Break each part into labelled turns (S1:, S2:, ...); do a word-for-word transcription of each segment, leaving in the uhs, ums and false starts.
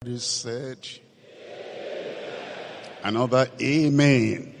S1: He said, another amen.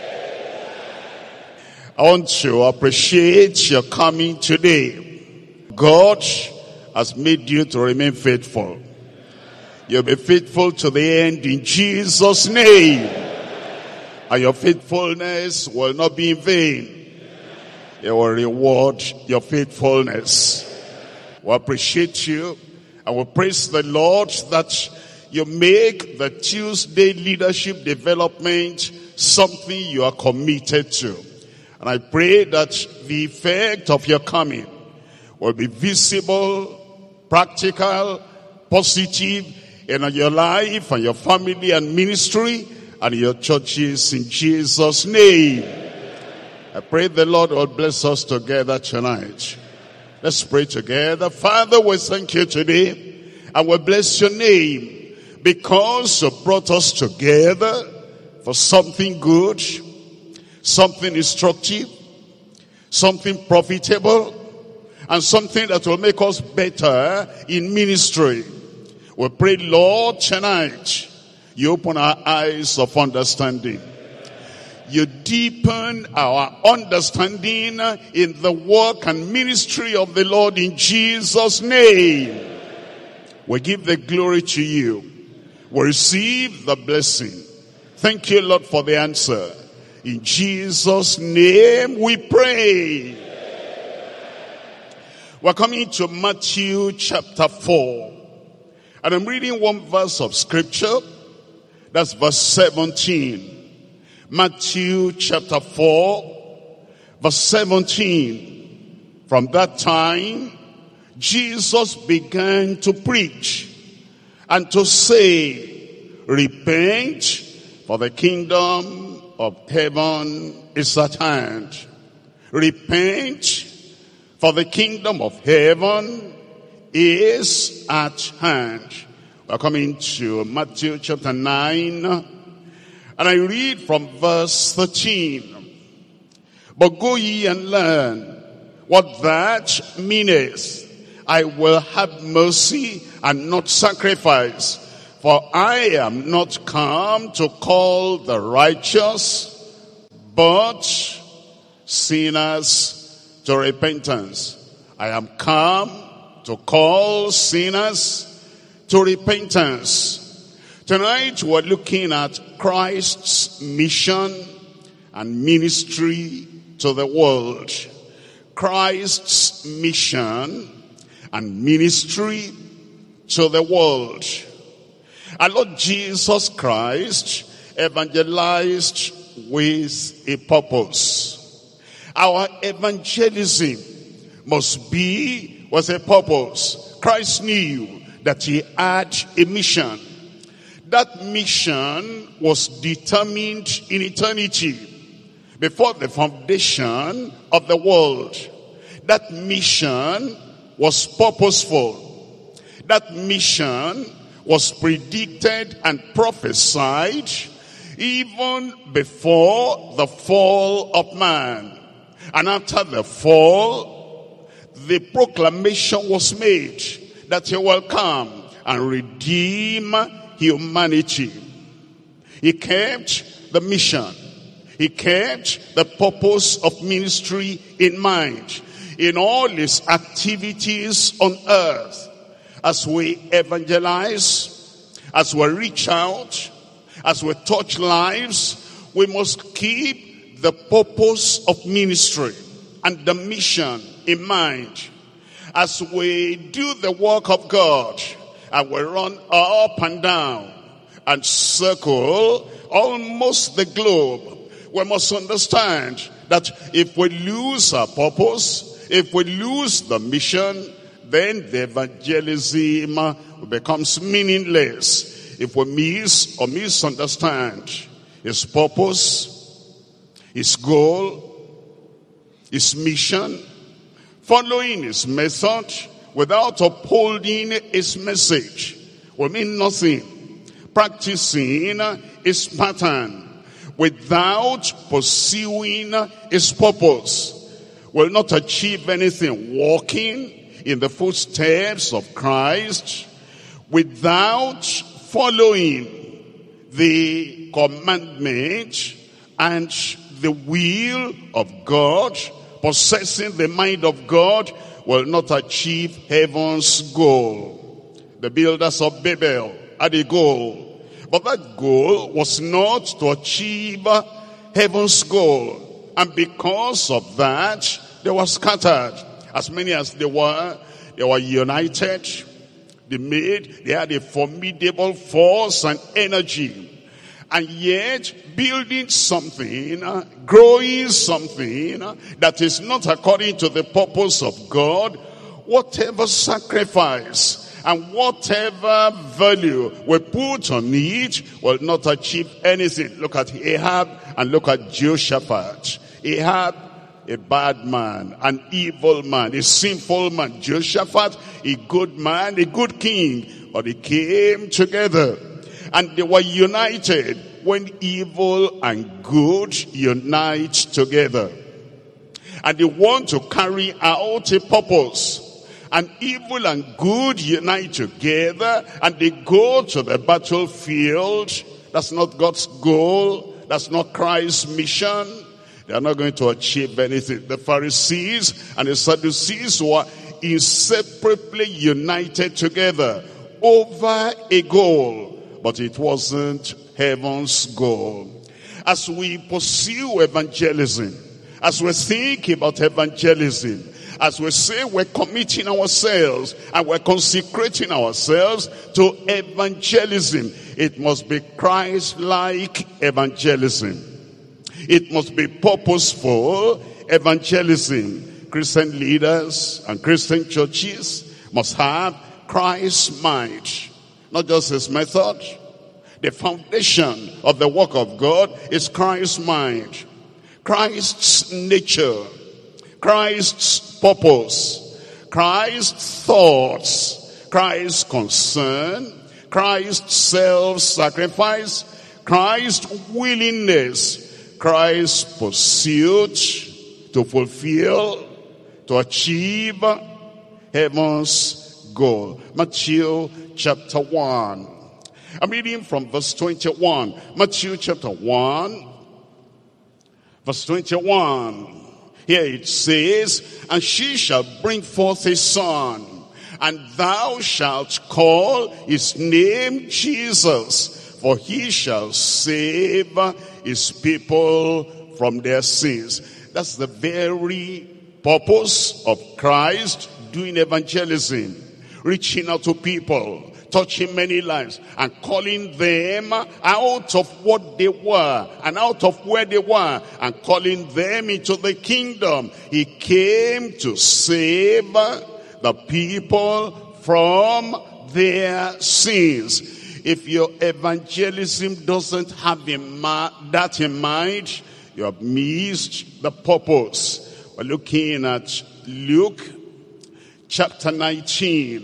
S1: I want to appreciate your coming today. God has made you to remain faithful. You'll be faithful to the end in Jesus' name. And your faithfulness will not be in vain. He will reward your faithfulness. We appreciate you. I will praise the Lord that you make the Tuesday leadership development something you are committed to. And I pray that the effect of your coming will be visible, practical, positive in your life and your family and ministry and your churches in Jesus' name. I pray the Lord will bless us together tonight. Let's pray together. Father, we thank you today and we bless your name because you brought us together for something good, something instructive, something profitable, and something that will make us better in ministry. We pray, Lord, tonight you open our eyes of understanding. You deepen our understanding in the work and ministry of the Lord in Jesus' name. We give the glory to you. We receive the blessing. Thank you, Lord, for the answer. In Jesus' name we pray. We're coming to Matthew chapter four. And I'm reading one verse of scripture. That's verse seventeen. Matthew chapter four, verse seventeen. From that time, Jesus began to preach and to say, repent, for the kingdom of heaven is at hand. Repent, for the kingdom of heaven is at hand. We're coming to Matthew chapter nine. And I read from verse thirteen. But go ye and learn what that meaneth. I will have mercy and not sacrifice. For I am not come to call the righteous, but sinners to repentance. I am come to call sinners to repentance. Tonight we're looking at Christ's mission and ministry to the world. Christ's mission and ministry to the world. Our Lord Jesus Christ evangelized with a purpose. Our evangelism must be with a purpose. Christ knew that he had a mission. That mission was determined in eternity, before the foundation of the world. That mission was purposeful. That mission was predicted and prophesied even before the fall of man. And after the fall, the proclamation was made that he will come and redeem humanity. He kept the mission. He kept the purpose of ministry in mind in all his activities on earth. As we evangelize, as we reach out, as we touch lives, we must keep the purpose of ministry and the mission in mind. As we do the work of God, and we run up and down and circle almost the globe, we must understand that if we lose our purpose, if we lose the mission, then the evangelism becomes meaningless. If we miss or misunderstand his purpose, his goal, his mission, following his method, without upholding his message, will mean nothing. Practicing his pattern without pursuing his purpose will not achieve anything. Walking in the footsteps of Christ without following the commandment and the will of God, possessing the mind of God, will not achieve heaven's goal. The builders of Babel had a goal, but that goal was not to achieve heaven's goal. And because of that, they were scattered. As many as they were, they were united. They made, they had a formidable force and energy. And yet, building something, uh, growing something uh, that is not according to the purpose of God, whatever sacrifice and whatever value we put on it will not achieve anything. Look at Ahab and look at Jehoshaphat. Ahab, a bad man, an evil man, a sinful man. Jehoshaphat, a good man, a good king. But they came together. And they were united when evil and good unite together. And they want to carry out a purpose. And evil and good unite together and they go to the battlefield. That's not God's goal. That's not Christ's mission. They are not going to achieve anything. The Pharisees and the Sadducees were inseparably united together over a goal. But it wasn't heaven's goal. As we pursue evangelism, as we think about evangelism, as we say we're committing ourselves and we're consecrating ourselves to evangelism, it must be Christ-like evangelism. It must be purposeful evangelism. Christian leaders and Christian churches must have Christ's mind. Not just his method. The foundation of the work of God is Christ's mind, Christ's nature, Christ's purpose, Christ's thoughts, Christ's concern, Christ's self-sacrifice, Christ's willingness, Christ's pursuit to fulfill, to achieve heaven's goal. Matthew chapter one. I'm reading from verse twenty-one. Matthew chapter one, verse twenty-one. Here it says, and she shall bring forth a son, and thou shalt call his name Jesus, for he shall save his people from their sins. That's the very purpose of Christ doing evangelism, reaching out to people, touching many lives, and calling them out of what they were and out of where they were, and calling them into the kingdom. He came to save the people from their sins. If your evangelism doesn't have in that in mind, you have missed the purpose. We're looking at Luke chapter nineteen.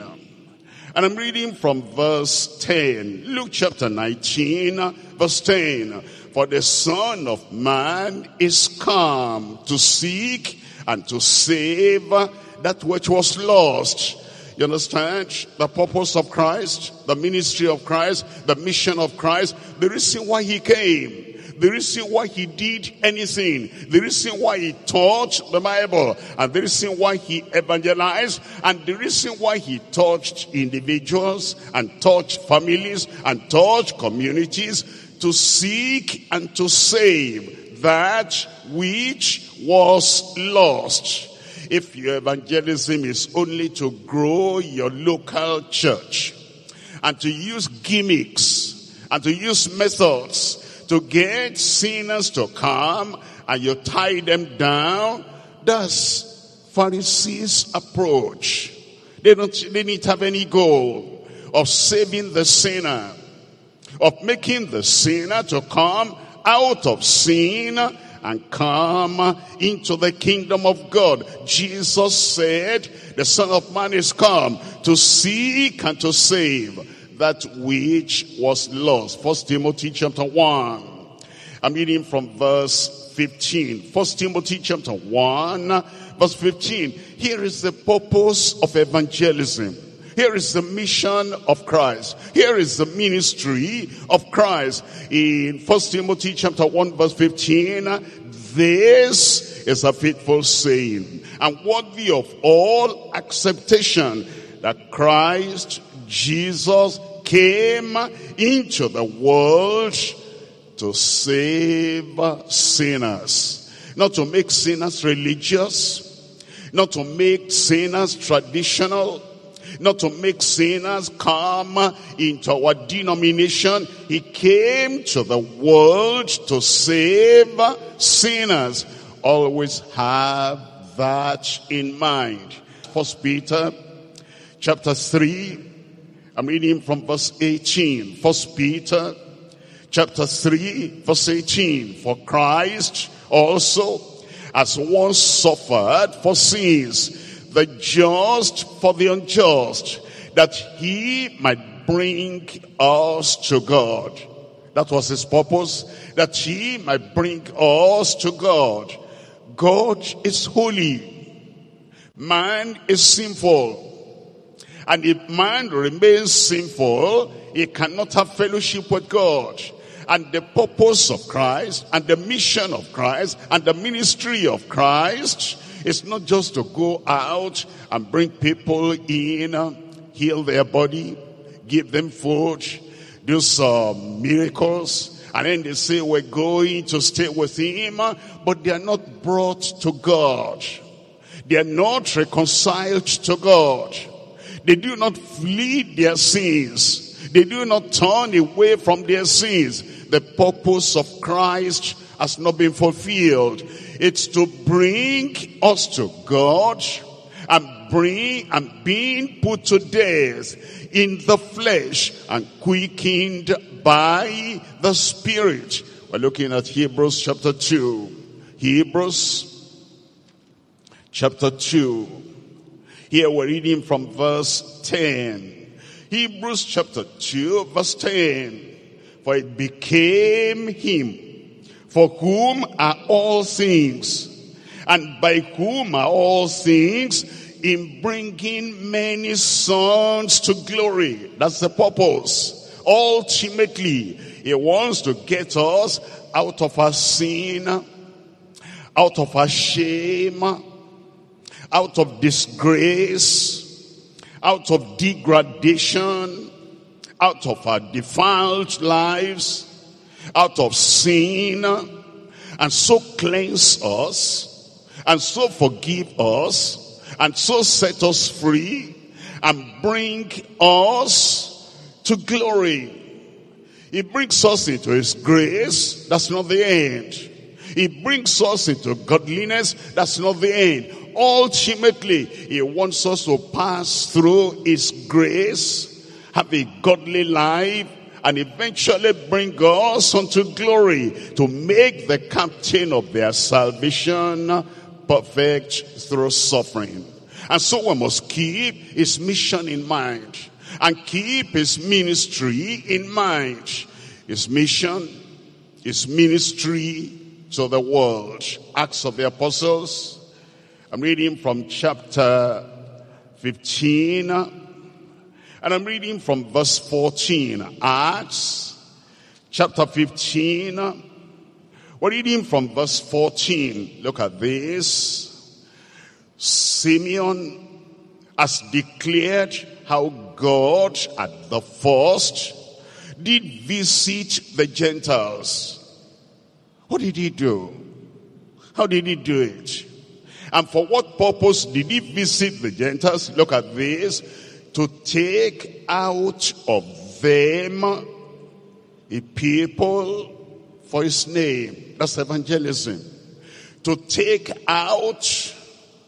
S1: And I'm reading from verse ten. Luke chapter nineteen, verse ten. For the Son of Man is come to seek and to save that which was lost. You understand? The purpose of Christ, the ministry of Christ, the mission of Christ, the reason why he came. The reason why he did anything, the reason why he taught the Bible, and the reason why he evangelized, and the reason why he touched individuals, and touched families, and touched communities, to seek and to save that which was lost. If your evangelism is only to grow your local church, and to use gimmicks, and to use methods, to get sinners to come and you tie them down, that's Pharisees' approach. They don't, they didn't have any goal of saving the sinner, of making the sinner to come out of sin and come into the kingdom of God. Jesus said, the Son of Man is come to seek and to save that which was lost. First Timothy chapter one. I'm reading from verse fifteen. First Timothy chapter one, verse fifteen. Here is the purpose of evangelism. Here is the mission of Christ. Here is the ministry of Christ. In First Timothy chapter one verse fifteen, this is a faithful saying and worthy of all acceptation, that Christ Jesus came into the world to save sinners. Not to make sinners religious, not to make sinners traditional, not to make sinners come into our denomination. He came to the world to save sinners. Always have that in mind. First Peter chapter three, I'm reading from verse eighteen. First Peter chapter three, verse eighteen. For Christ also has once suffered for sins, the just for the unjust, that he might bring us to God. That was his purpose, that he might bring us to God. God is holy. Man is sinful. And if man remains sinful, he cannot have fellowship with God. And the purpose of Christ, and the mission of Christ, and the ministry of Christ is not just to go out and bring people in, heal their body, give them food, do some miracles, and then they say we're going to stay with him, but they are not brought to God. They are not reconciled to God. They do not flee their sins. They do not turn away from their sins. The purpose of Christ has not been fulfilled. It's to bring us to God and bring and being put to death in the flesh and quickened by the Spirit. We're looking at Hebrews chapter two. Hebrews chapter two. Here we're reading from verse ten. Hebrews chapter two, verse ten. For it became him, for whom are all things, and by whom are all things, in bringing many sons to glory. That's the purpose. Ultimately, he wants to get us out of our sin, out of our shame, out of disgrace, out of degradation, out of our defiled lives, out of sin, and so cleanse us, and so forgive us, and so set us free, and bring us to glory. He brings us into his grace. That's not the end. He brings us into godliness. That's not the end. Ultimately, he wants us to pass through his grace, have a godly life, and eventually bring us unto glory, to make the captain of their salvation perfect through suffering. And so we must keep his mission in mind, and keep his ministry in mind. His mission, his ministry to the world. Acts of the Apostles. I'm reading from chapter fifteen, and I'm reading from verse fourteen. Acts chapter fifteen. We're reading from verse fourteen. Look at this. Simeon has declared how God at the first did visit the Gentiles. What did he do? How did he do it? And for what purpose did he visit the Gentiles? Look at this. To take out of them a people for his name. That's evangelism. To take out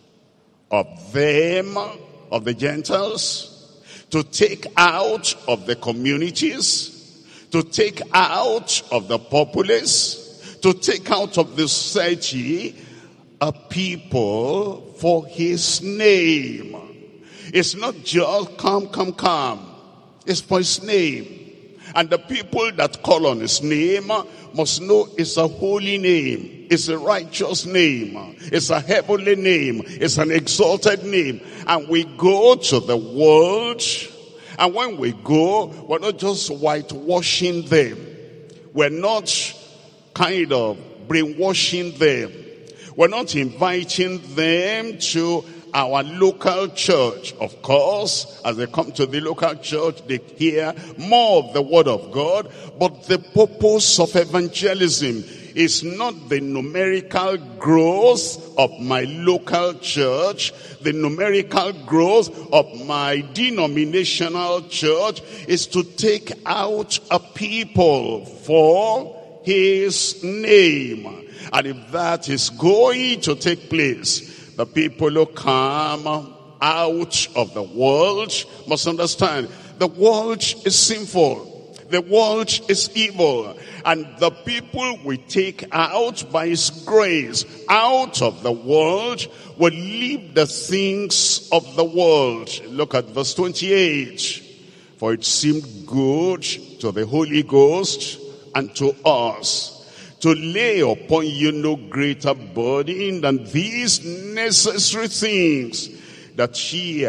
S1: of them, of the Gentiles, to take out of the communities, to take out of the populace, to take out of the society a people for his name. It's not just come, come, come. It's for his name. And the people that call on his name must know it's a holy name. It's a righteous name. It's a heavenly name. It's an exalted name. And we go to the world, and when we go, we're not just whitewashing them. We're not kind of brainwashing them. We're not inviting them to our local church. Of course, as they come to the local church, they hear more of the word of God. But the purpose of evangelism is not the numerical growth of my local church, the numerical growth of my denominational church. Is to take out a people for his name. And if that is going to take place, the people who come out of the world must understand the world is sinful. The world is evil. And the people we take out by his grace out of the world will leave the things of the world. Look at verse twenty-eight. For it seemed good to the Holy Ghost and to us to lay upon you no greater burden than these necessary things, that ye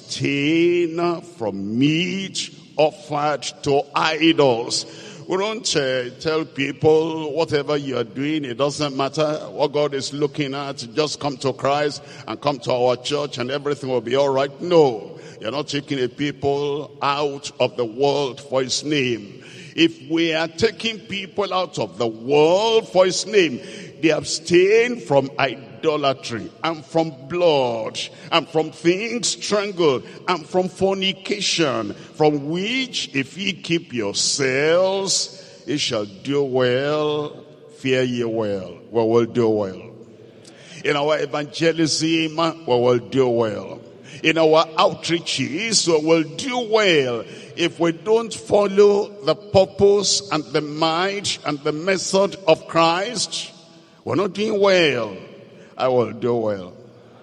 S1: abstain from meat offered to idols. We don't uh, tell people whatever you are doing, it doesn't matter what God is looking at. Just come to Christ and come to our church and everything will be all right. No, you're not taking a people out of the world for his name. If we are taking people out of the world for his name, they abstain from idolatry and from blood and from things strangled and from fornication, from which if ye keep yourselves, ye shall do well, fear ye well. We will do well. In our evangelism, we will do well. In our outreaches, we will do well. If we don't follow the purpose and the might and the method of Christ, we're not doing well. I will do well.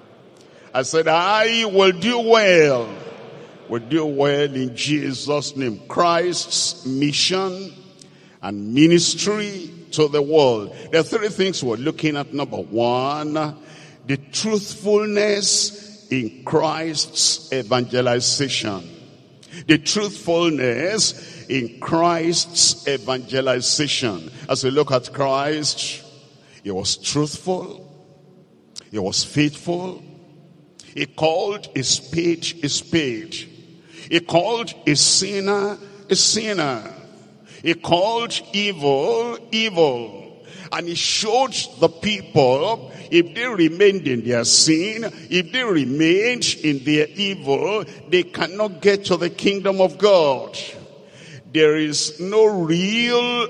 S1: I said, I will do well. We'll do well in Jesus' name. Christ's mission and ministry to the world. There are three things we're looking at. Number one, the truthfulness in Christ's evangelization. The truthfulness in Christ's evangelization. As we look at Christ, he was truthful. He was faithful. He called a spade a spade. He called a sinner a sinner. He called evil evil. And he showed the people, if they remained in their sin, if they remained in their evil, they cannot get to the kingdom of God. There is no real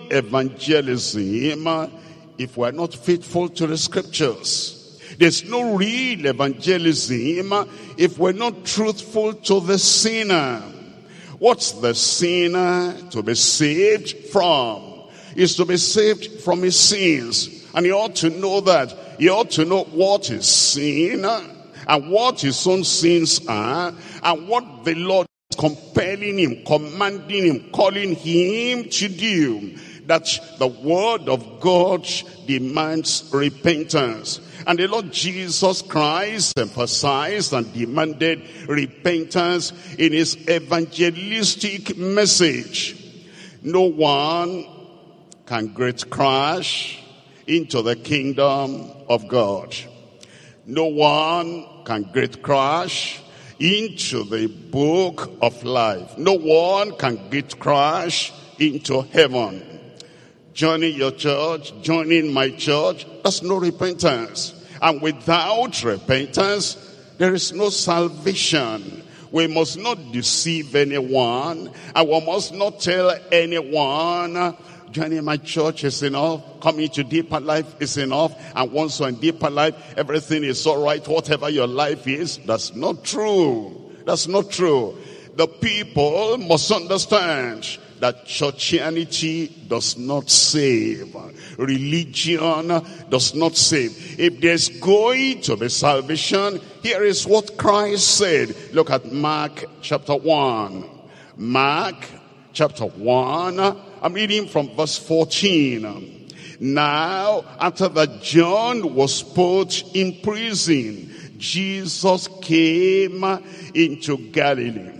S1: evangelism if we are not faithful to the scriptures. There's no real evangelism if we're not truthful to the sinner. What's the sinner to be saved from? Is to be saved from his sins. And he ought to know that. He ought to know what is sin and what his own sins are and what the Lord is compelling him, commanding him, calling him to do. That the word of God demands repentance. And the Lord Jesus Christ emphasized and demanded repentance in his evangelistic message. No one can great crash into the kingdom of God. No one can great crash into the book of life. No one can great crash into heaven. Joining your church, joining my church, that's no repentance. And without repentance, there is no salvation. We must not deceive anyone, and we must not tell anyone, joining my church is enough, coming to deeper life is enough, and once you're in deeper life, everything is all right, whatever your life is. That's not true. That's not true. The people must understand that churchianity does not save. Religion does not save. If there's going to be salvation, here is what Christ said. Look at Mark chapter one. Mark chapter one. I'm reading from verse fourteen. Now, after that John was put in prison, Jesus came into Galilee,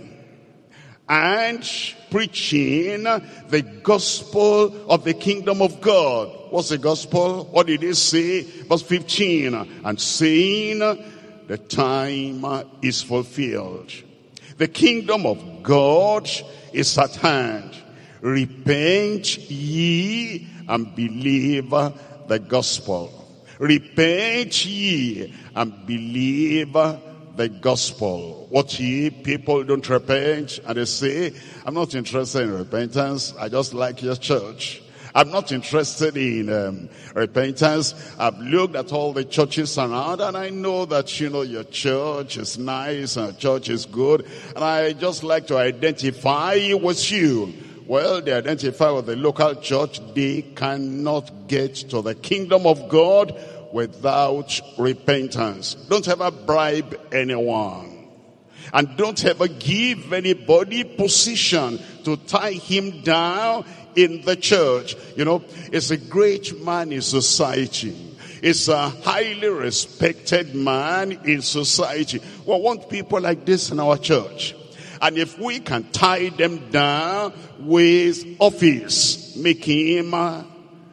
S1: and preaching the gospel of the kingdom of God. What's the gospel? What did he say? Verse fifteen, and saying, the time is fulfilled. The kingdom of God is at hand. Repent ye and believe the gospel. Repent ye and believe the gospel. What ye people don't repent, and they say, I'm not interested in repentance, I just like your church. I'm not interested in um, repentance. I've looked at all the churches around, and I know that, you know, your church is nice and your church is good, and I just like to identify with you. Well, they identify with the local church. They cannot get to the kingdom of God without repentance. Don't ever bribe anyone. And don't ever give anybody position to tie him down in the church. You know, it's a great man in society. It's a highly respected man in society. We want people like this in our church. And if we can tie them down with office, make him a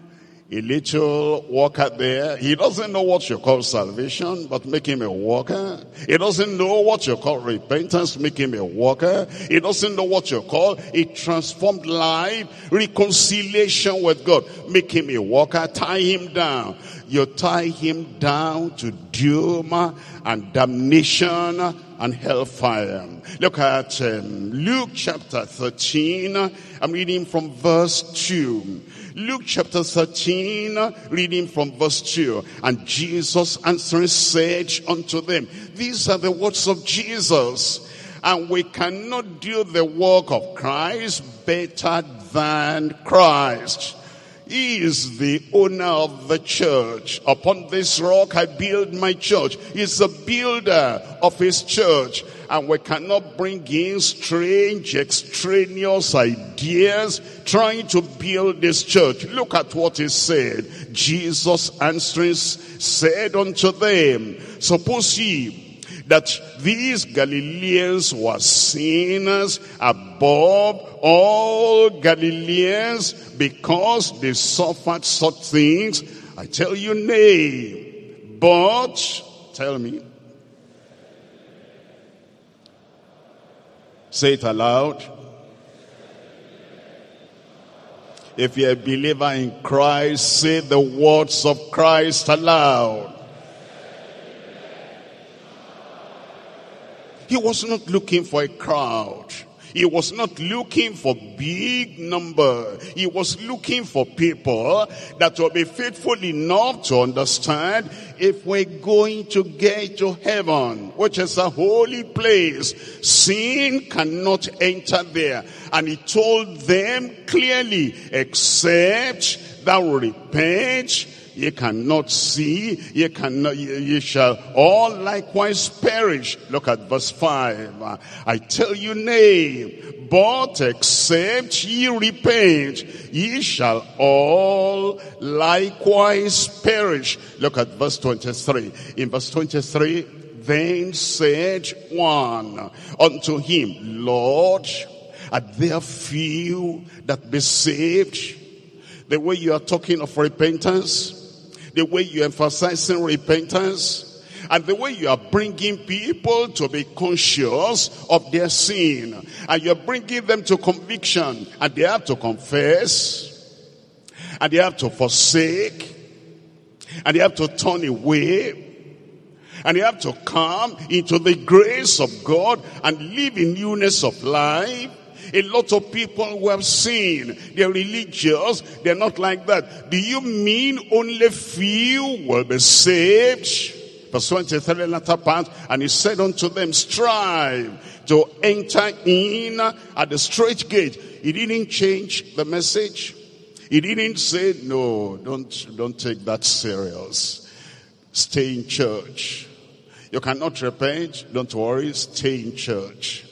S1: little worker there. He doesn't know what you call salvation, but make him a worker. He doesn't know what you call repentance, make him a worker. He doesn't know what you call a transformed life, reconciliation with God, make him a worker. Tie him down. You tie him down to doom and damnation and hellfire. Look at um, Luke chapter thirteen. I'm reading from verse two. Luke chapter thirteen, reading from verse two. And Jesus answering said unto them, these are the words of Jesus, and we cannot do the work of Christ better than Christ. He is the owner of the church. Upon this rock I build my church. He's the builder of his church. And we cannot bring in strange, extraneous ideas trying to build this church. Look at what he said. Jesus answering said unto them, suppose ye that these Galileans were sinners above all Galileans because they suffered such things? I tell you, nay. But, tell me. Say it aloud. If you're a believer in Christ, say the words of Christ aloud. He was not looking for a crowd. He was not looking for big number. He was looking for people that will be faithful enough to understand if we're going to get to heaven, which is a holy place, sin cannot enter there. And he told them clearly, except thou repent, ye cannot see, ye cannot, ye, ye shall all likewise perish. Look at verse five. I tell you, nay, but except ye repent, ye shall all likewise perish. Look at verse twenty-three. In verse twenty-three, then said one unto him, Lord, are there few that be saved? The way you are talking of repentance, the way you're emphasizing repentance, and the way you are bringing people to be conscious of their sin, and you're bringing them to conviction, and they have to confess, and they have to forsake, and they have to turn away, and they have to come into the grace of God and live in newness of life. A lot of people who have sinned, they're religious, they're not like that. Do you mean only few will be saved? Verse twenty-three, latter part, and he said unto them, strive to enter in at the straight gate. He didn't change the message. He didn't say, no, don't, don't take that serious. Stay in church. You cannot repent, don't worry, stay in church.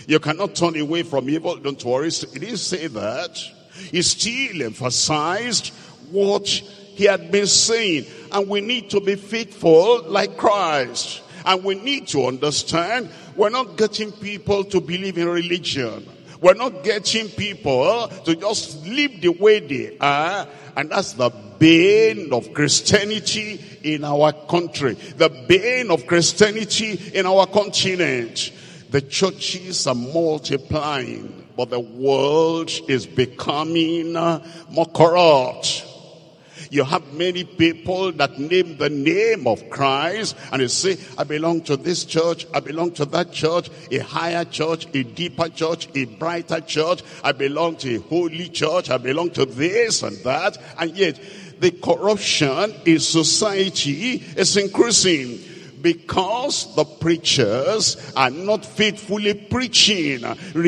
S1: You cannot turn away from evil. Don't worry. He didn't say that. He still emphasized what he had been saying. And we need to be faithful like Christ. And we need to understand we're not getting people to believe in religion. We're not getting people to just live the way they are. And that's the bane of Christianity in our country. The bane of Christianity in our continent. The churches are multiplying, but the world is becoming more corrupt. You have many people that name the name of Christ and they say, I belong to this church, I belong to that church, a higher church, a deeper church, a brighter church, I belong to a holy church, I belong to this and that. And yet the corruption in society is increasing because the preachers are not faithfully preaching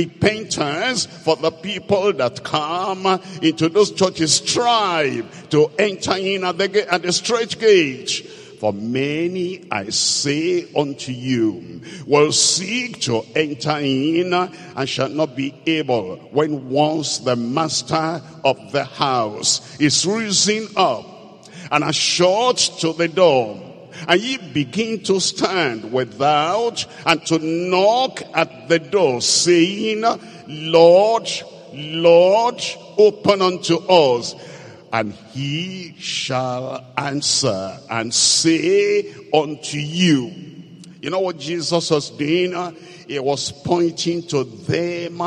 S1: repentance for the people that come into those churches. Strive to enter in at the, at the straight gate. For many, I say unto you, will seek to enter in and shall not be able, when once the master of the house is risen up and has shut to the door, and ye begin to stand without and to knock at the door, saying, Lord, Lord, open unto us. And he shall answer and say unto you. You know what Jesus was doing? He was pointing to them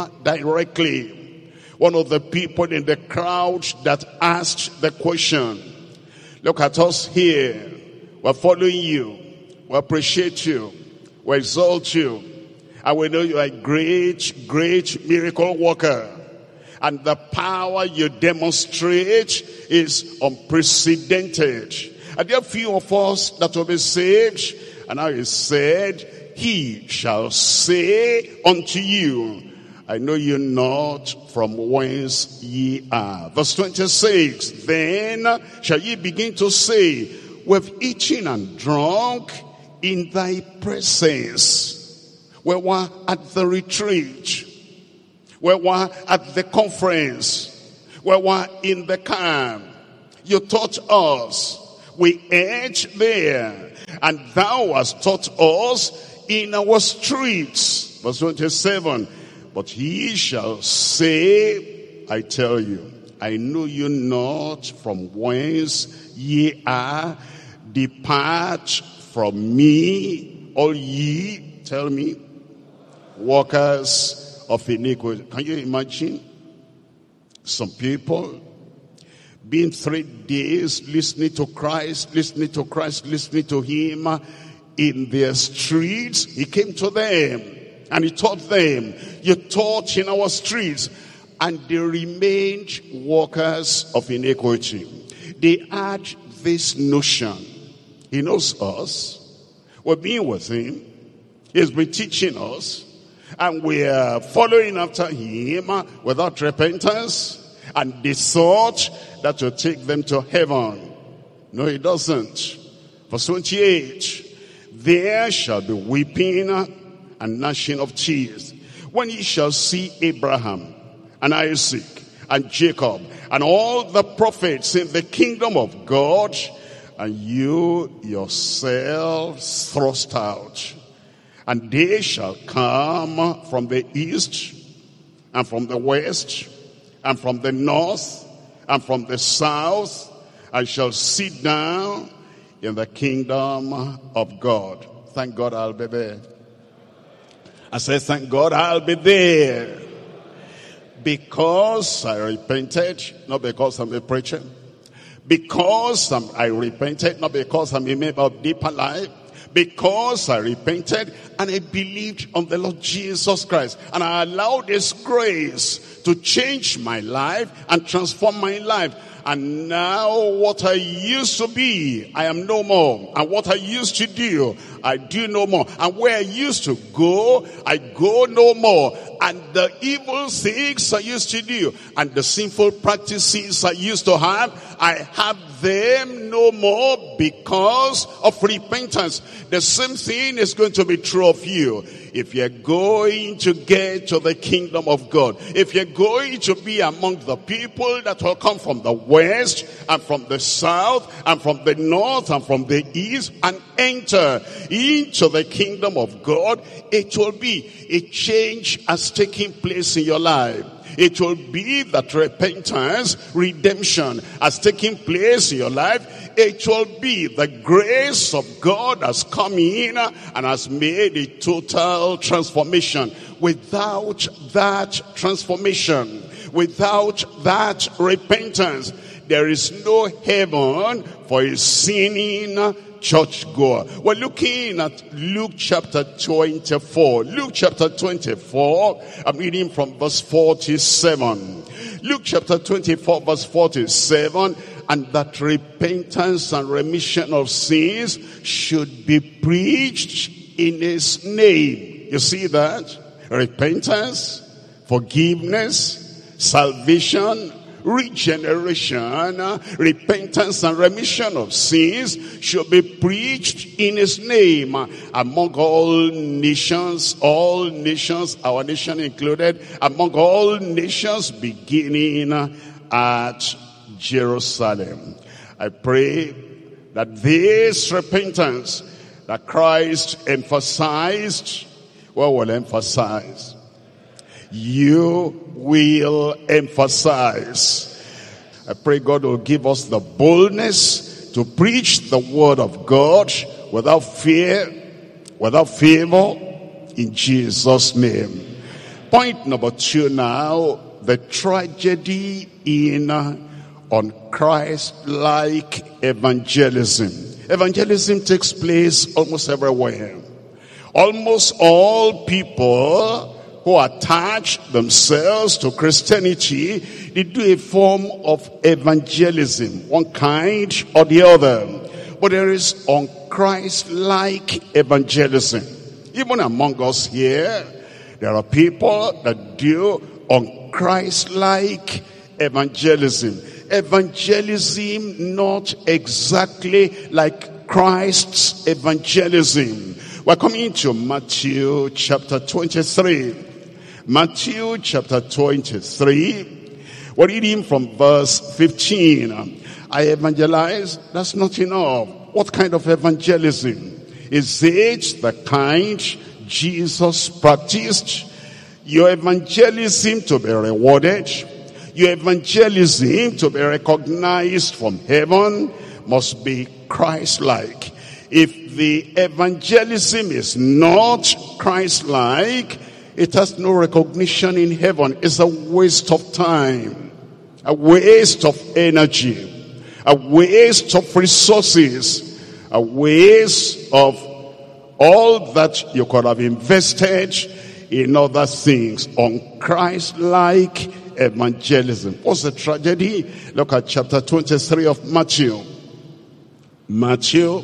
S1: directly. One of the people in the crowd that asked the question. Look at us here. We're following you. We appreciate you. We exalt you. And we know you are a great, great miracle worker. And the power you demonstrate is unprecedented. And there are few of us that will be saved. And now he said, he shall say unto you, I know you not from whence ye are. Verse twenty-six, then shall ye begin to say, we've eaten and drunk in thy presence. We were at the retreat. We were at the conference. We were in the camp. You taught us. We ate there. And thou hast taught us in our streets. Verse twenty-seven. But he shall say, I tell you, I know you not from whence ye are. Depart from me, all ye, tell me, workers of iniquity. Can you imagine some people being three days listening to Christ, listening to Christ, listening to him in their streets? He came to them and he taught them. You taught in our streets. And they remained workers of iniquity. They had this notion. He knows us. We're being with him. He's been teaching us. And we are following after him without repentance. And they thought that will take them to heaven. No, it doesn't. Verse twenty-eight. There shall be weeping and gnashing of teeth, when ye shall see Abraham and Isaac and Jacob and all the prophets in the kingdom of God, and you yourselves thrust out. And they shall come from the east and from the west and from the north and from the south, and shall sit down in the kingdom of God. Thank God I'll be there. I said, thank God I'll be there. Because I repented, not because I'm a preacher. Because I'm, I repented, not because I'm a member of Deeper Life. Because I repented and I believed on the Lord Jesus Christ. And I allowed His grace to change my life and transform my life. And now what I used to be, I am no more. And what I used to do, I do no more. And where I used to go, I go no more. And the evil things I used to do, and the sinful practices I used to have, I have them no more because of repentance. The same thing is going to be true of you. if you're going to get to the kingdom of God, if you're going to be among the people that will come from the west and from the south and from the north and from the east and enter into the kingdom of God, it will be a change has taken place in your life. It will be that repentance, redemption has taken place in your life. It will be the grace of God has come in and has made a total transformation. Without that transformation, without that repentance, there is no heaven for a sinning churchgoer. We're looking at Luke chapter twenty-four. Luke chapter twenty-four, I'm reading from verse forty-seven. Luke chapter twenty-four, verse forty-seven. And that repentance and remission of sins should be preached in his name. You see that? Repentance, forgiveness, salvation, regeneration, repentance and remission of sins should be preached in his name among all nations, all nations, our nation included, among all nations beginning at Jerusalem. I pray that this repentance that Christ emphasized, what will emphasize? You will emphasize. I pray God will give us the boldness to preach the word of God without fear, without favor, in Jesus' name. Point number two now, the tragedy in unchrist-like evangelism. Evangelism takes place almost everywhere. Almost all people who attach themselves to Christianity, they do a form of evangelism, one kind or the other. But there is unchrist-like evangelism. Even among us here, there are people that do unchrist-like evangelism. Evangelism not exactly like Christ's evangelism. We're coming to Matthew chapter twenty-three. Matthew chapter twenty-three. We're reading from verse fifteen. I evangelize, that's not enough. What kind of evangelism? Is it the kind Jesus practiced? Your evangelism to be rewarded, your evangelism to be recognized from heaven must be Christ-like. If the evangelism is not Christ-like, it has no recognition in heaven. It's a waste of time, a waste of energy, a waste of resources, a waste of all that you could have invested in other things on Christ-like evangelism. What's the tragedy? Look at chapter twenty-three of Matthew. Matthew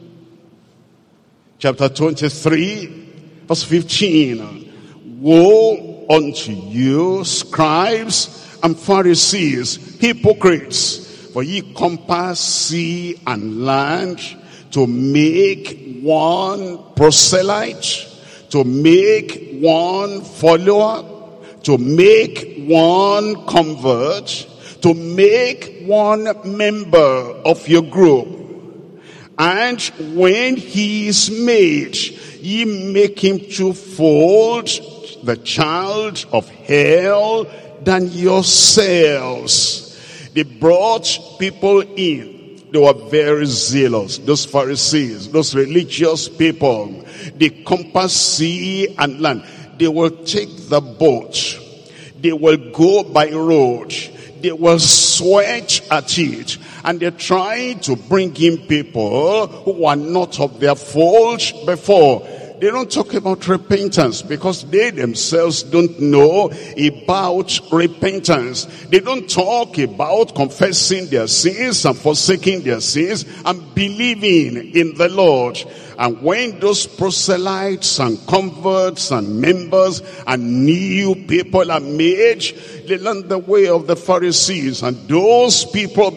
S1: chapter twenty-three, verse fifteen. Woe unto you, scribes and Pharisees, hypocrites, for ye compass sea and land to make one proselyte, to make one follower, to make one convert, to make one member of your group. And when he is made, ye make him twofold the child of hell than yourselves. They brought people in. They were very zealous. Those Pharisees, those religious people, they compass sea and land. They will take the boat. They will go by road. They will sweat at it. And they're trying to bring in people who are not of their fold before. They don't talk about repentance because they themselves don't know about repentance. They don't talk about confessing their sins and forsaking their sins and believing in the Lord. And when those proselytes and converts and members and new people are made, they learn the way of the Pharisees, and those people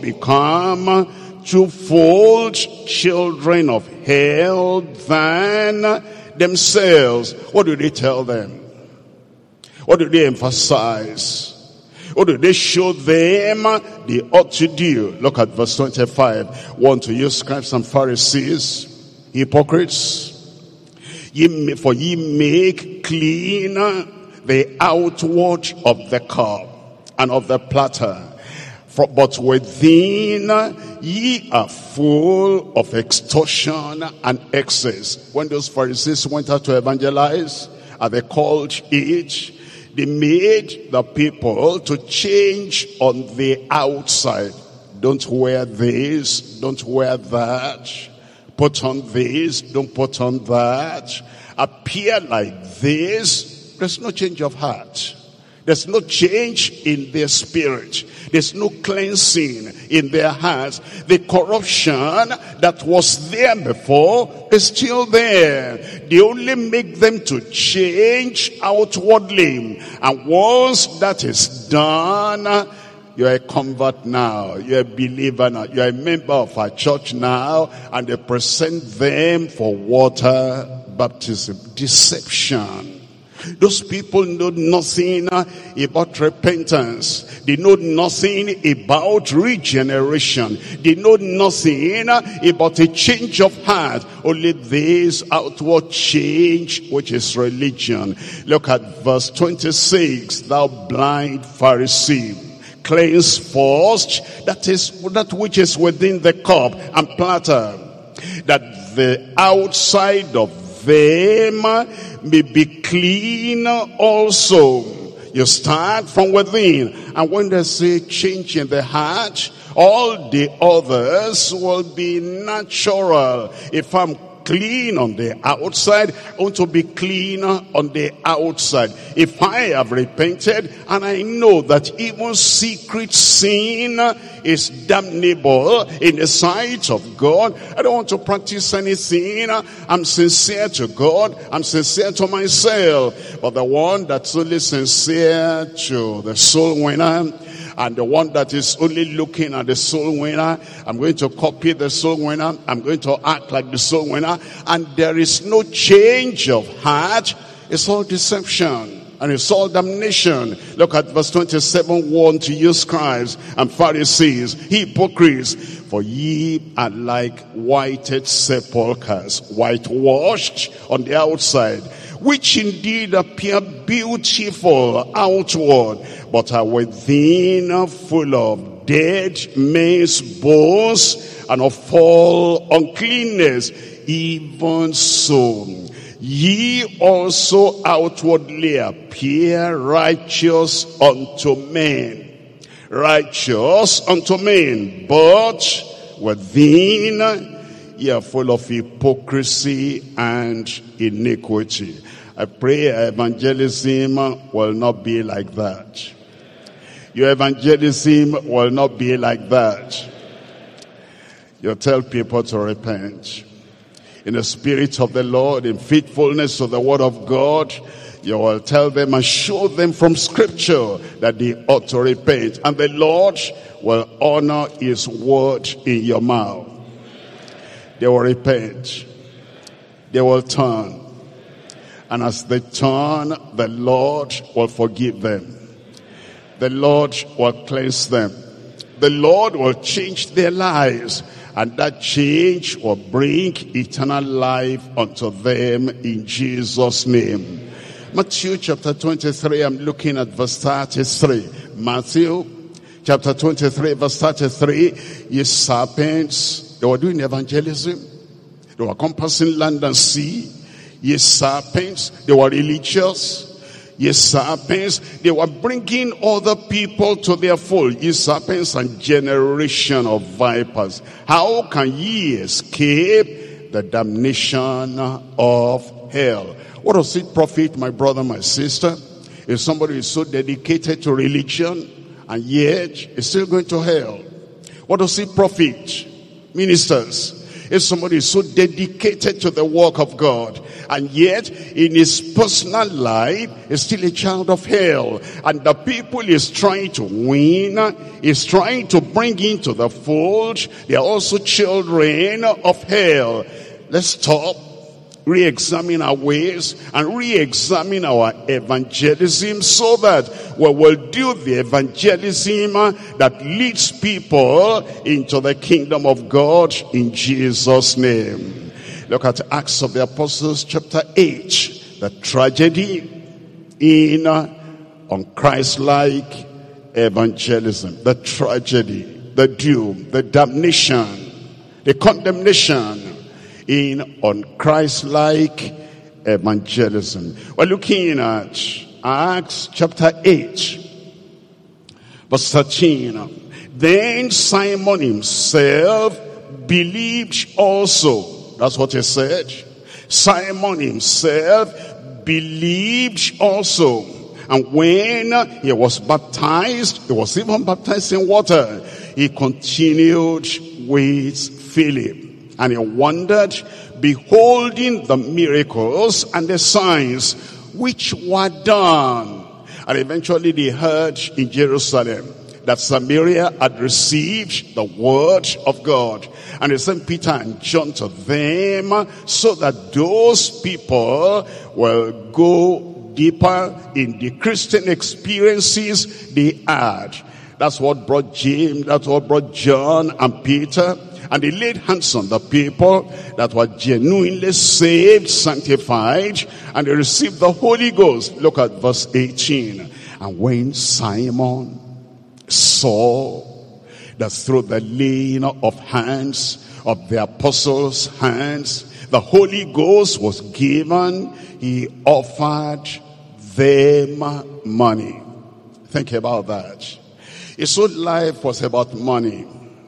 S1: become twofold children of hell than themselves, what do they tell them? What do they emphasize? What do they show them they ought to do? Look at verse twenty-five. One to you, scribes and Pharisees, hypocrites, ye, for ye make clean the outward of the cup and of the platter, for, but within ye are full of extortion and excess. When those Pharisees went out to evangelize, are they called it? They made the people to change on the outside. Don't wear this, don't wear that. Put on this, don't put on that. Appear like this. There's no change of heart. There's no change in their spirit. There's no cleansing in their hearts. The corruption that was there before is still there. They only make them to change outwardly. And once that is done, you're a convert now. You're a believer now. You're a member of our church now. And they present them for water baptism. Deception. Those people know nothing about repentance. They know nothing about regeneration. They know nothing about a change of heart. Only this outward change, which is religion. Look at verse twenty-six. Thou blind Pharisee, cleanse first that is that which is within the cup and platter, that the outside of them may be clean also. You start from within. And when there's a change in the heart, all the others will be natural. If I'm clean on the outside, I want to be clean on the outside. If I have repented and I know that even secret sin is damnable in the sight of God, I don't want to practice anything. I'm sincere to God. I'm sincere to myself. But the one that's only sincere to the soul winner, and the one that is only looking at the soul winner, I'm going to copy the soul winner. I'm going to act like the soul winner. And there is no change of heart. It's all deception. And it's all damnation. Look at verse twenty-seven. One to you, scribes and Pharisees, hypocrites, for ye are like whited sepulchres, whitewashed on the outside, which indeed appear beautiful outward, but are within full of dead men's bones and of all uncleanness. Even so, ye also outwardly appear righteous unto men. Righteous unto men, but within ye are full of hypocrisy and iniquity. I pray evangelism will not be like that. Your evangelism will not be like that. You tell people to repent. In the spirit of the Lord, in faithfulness to the word of God, you will tell them and show them from scripture that they ought to repent. And the Lord will honor his word in your mouth. They will repent. They will turn. And as they turn, the Lord will forgive them. The Lord will cleanse them. The Lord will change their lives. And that change will bring eternal life unto them in Jesus' name. Matthew chapter twenty-three, I'm looking at verse thirty-three. Matthew chapter twenty-three, verse thirty-three. Ye serpents, they were doing evangelism. They were compassing land and sea. Ye serpents, they were religious. Ye serpents, they were bringing other people to their fold. Ye serpents and generation of vipers, how can ye escape the damnation of hell? What does it profit, my brother, my sister, if somebody is so dedicated to religion and yet is still going to hell? What does it profit, ministers, if somebody is so dedicated to the work of God and yet in his personal life is still a child of hell, and the people is trying to win, is trying to bring into the fold, they are also children of hell? Let's stop re-examine our ways and re-examine our evangelism, so that we will do the evangelism that leads people into the kingdom of God in Jesus' name. Look at Acts of the Apostles chapter eight, the tragedy in unchristlike evangelism, the tragedy, the doom, the damnation, the condemnation in unchristlike evangelism. We're looking at Acts chapter eight, verse thirteen. Then Simon himself believed also. That's what he said. Simon himself believed also. And when he was baptized, he was even baptized in water, he continued with Philip. And he wondered, beholding the miracles and the signs which were done. And eventually they heard in Jerusalem that Samaria had received the word of God. And he sent Peter and John to them, so that those people will go deeper in the Christian experiences they had. That's what brought James, that's what brought John and Peter. And they laid hands on the people that were genuinely saved, sanctified, and they received the Holy Ghost. Look at verse eighteen. And when Simon saw that through the laying of hands of the apostles' hands, the Holy Ghost was given, he offered them money. Think about that. His whole life was about money.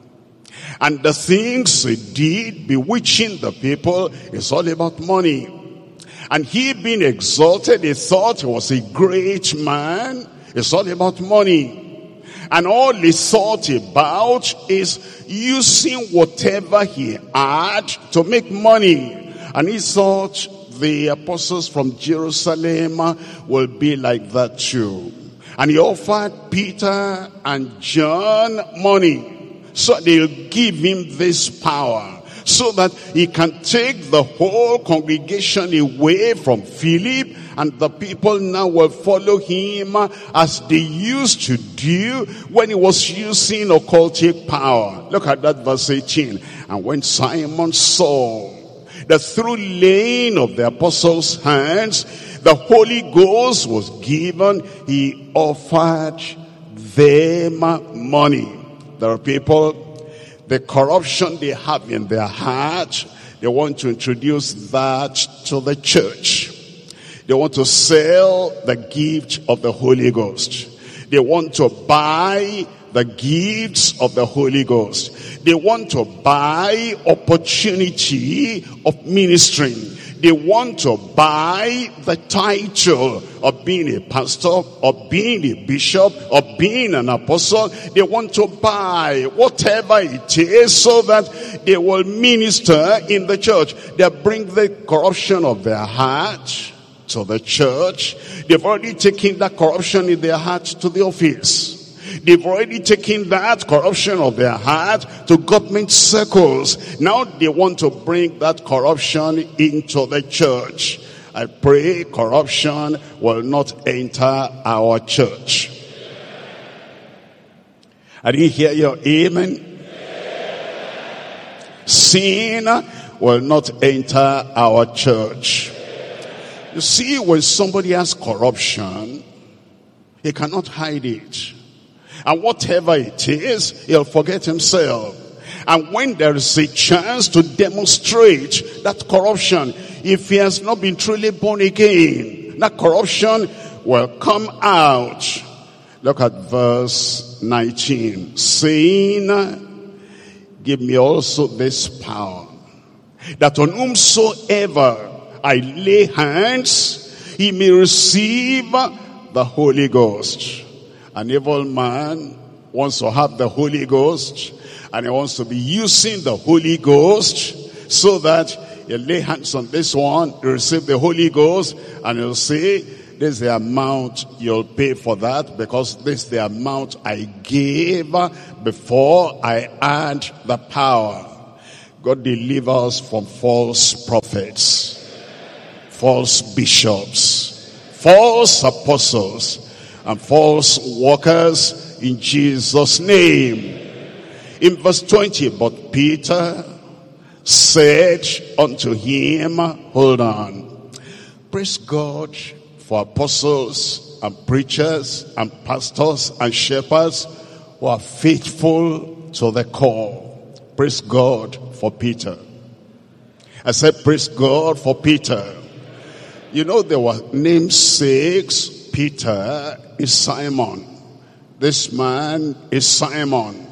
S1: And the things he did, bewitching the people, is all about money. And he being exalted, he thought he was a great man. It's all about money. And all he thought about is using whatever he had to make money. And he thought the apostles from Jerusalem will be like that too. And he offered Peter and John money, so they'll give him this power, so that he can take the whole congregation away from Philip, and the people now will follow him as they used to do when he was using occultic power. Look at that verse eighteen. And when Simon saw that through laying of the apostles' hands, the Holy Ghost was given, he offered them money. There are people, the corruption they have in their heart, they want to introduce that to the church. They want to sell the gift of the Holy Ghost. They want to buy the gifts of the Holy Ghost. They want to buy opportunity of ministering. They want to buy the title of being a pastor, of being a bishop, of being an apostle. They want to buy whatever it is so that they will minister in the church. They bring the corruption of their heart to the church. They've already taken that corruption in their heart to the office. They've already taken that corruption of their heart to government circles. Now they want to bring that corruption into the church. I pray corruption will not enter our church. I didn't hear your amen. Sin will not enter our church. You see, when somebody has corruption, he cannot hide it. And whatever it is, he'll forget himself. And when there is a chance to demonstrate that corruption, if he has not been truly born again, that corruption will come out. Look at verse nineteen. Saying, give me also this power, that on whomsoever I lay hands, he may receive the Holy Ghost. An evil man wants to have the Holy Ghost, and he wants to be using the Holy Ghost so that you lay hands on this one, you receive the Holy Ghost, and you'll say, this is the amount you'll pay for that, because this is the amount I gave before I had the power. God deliver us from false prophets. false bishops, false apostles, and false workers in Jesus' name. In verse twenty, but Peter said unto him, hold on. Praise God for apostles and preachers and pastors and shepherds who are faithful to the call. Praise God for Peter. I said praise God for Peter. You know, there were namesakes. Peter is Simon. This man is Simon.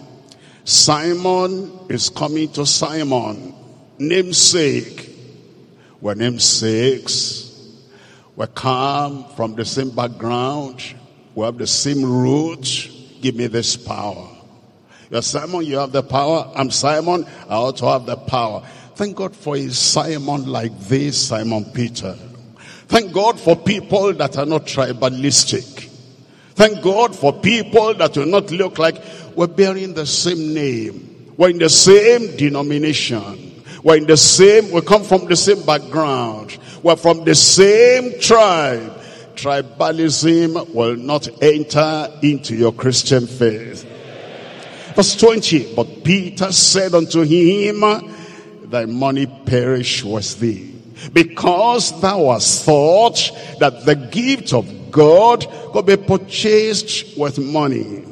S1: Simon is coming to Simon. Namesake. We're namesakes. We come from the same background. We have the same root. Give me this power. You're Simon, you have the power. I'm Simon, I ought to have the power. Thank God for a Simon like this, Simon Peter. Thank God for people that are not tribalistic. Thank God for people that will not look like we're bearing the same name. We're in the same denomination. We're in the same, we come from the same background. We're from the same tribe. Tribalism will not enter into your Christian faith. Verse twenty, but Peter said unto him, thy money perish with thee, because thou hast thought that the gift of God could be purchased with money.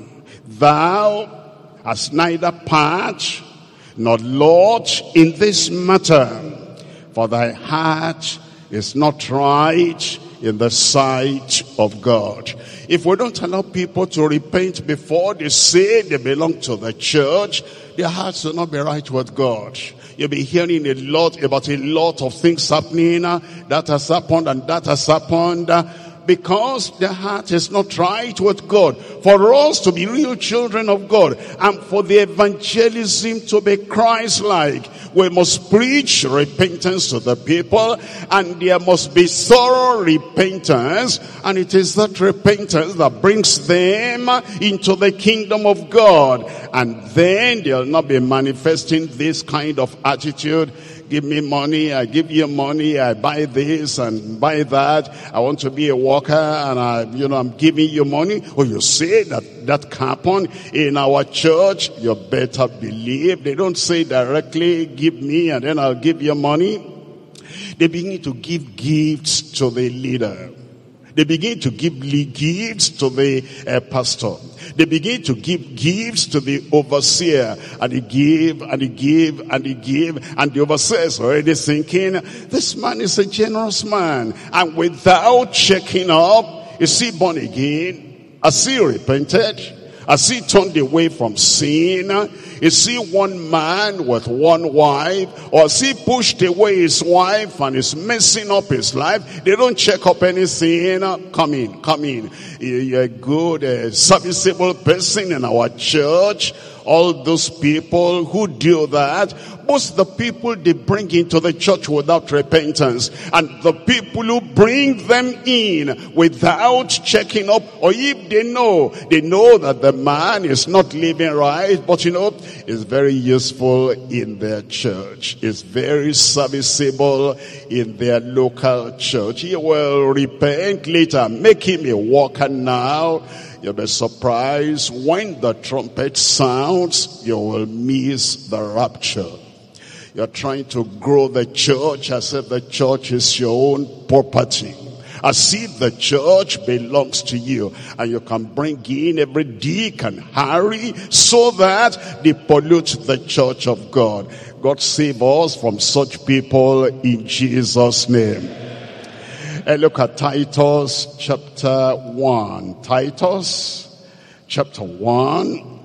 S1: Thou hast neither part nor lot in this matter, for thy heart is not right in the sight of God. If we don't allow people to repent before they say they belong to the church, their hearts will not be right with God. You'll be hearing a lot about a lot of things happening. Uh, that has happened and that has happened. Uh, because the heart is not right with God. For us to be real children of God and for the evangelism to be Christ-like, we must preach repentance to the people, and there must be thorough repentance, and it is that repentance that brings them into the kingdom of God. And then they'll not be manifesting this kind of attitude. Give me money, I give you money, I buy this and buy that. I want to be a worker and I, you know, I'm giving you money. Or you say that that happen in our church, you better believe. They don't say directly, give me and then I'll give you money. They begin to give gifts to the leader. They begin to give gifts to the uh, pastor. They begin to give gifts to the overseer. And they give, and they give, and they give. And the overseer is already thinking, this man is a generous man. And without checking up, is he born again? Has he repented? Has he turned away from sin? Is he one man with one wife? Or has he pushed away his wife and is messing up his life? They don't check up anything. Come in, come in. You're a good, uh, serviceable person in our church. All those people who do that, most of the people they bring into the church without repentance, and the people who bring them in without checking up, or if they know, they know that the man is not living right, but you know, is very useful in their church, is very serviceable in their local church. He will repent later, make him a worker now. You'll be surprised when the trumpet sounds, you will miss the rapture. You're trying to grow the church as if the church is your own property. As if the church belongs to you. And you can bring in every Dick and Harry so that they pollute the church of God. God save us from such people in Jesus' name. And look at Titus chapter one. Titus chapter one.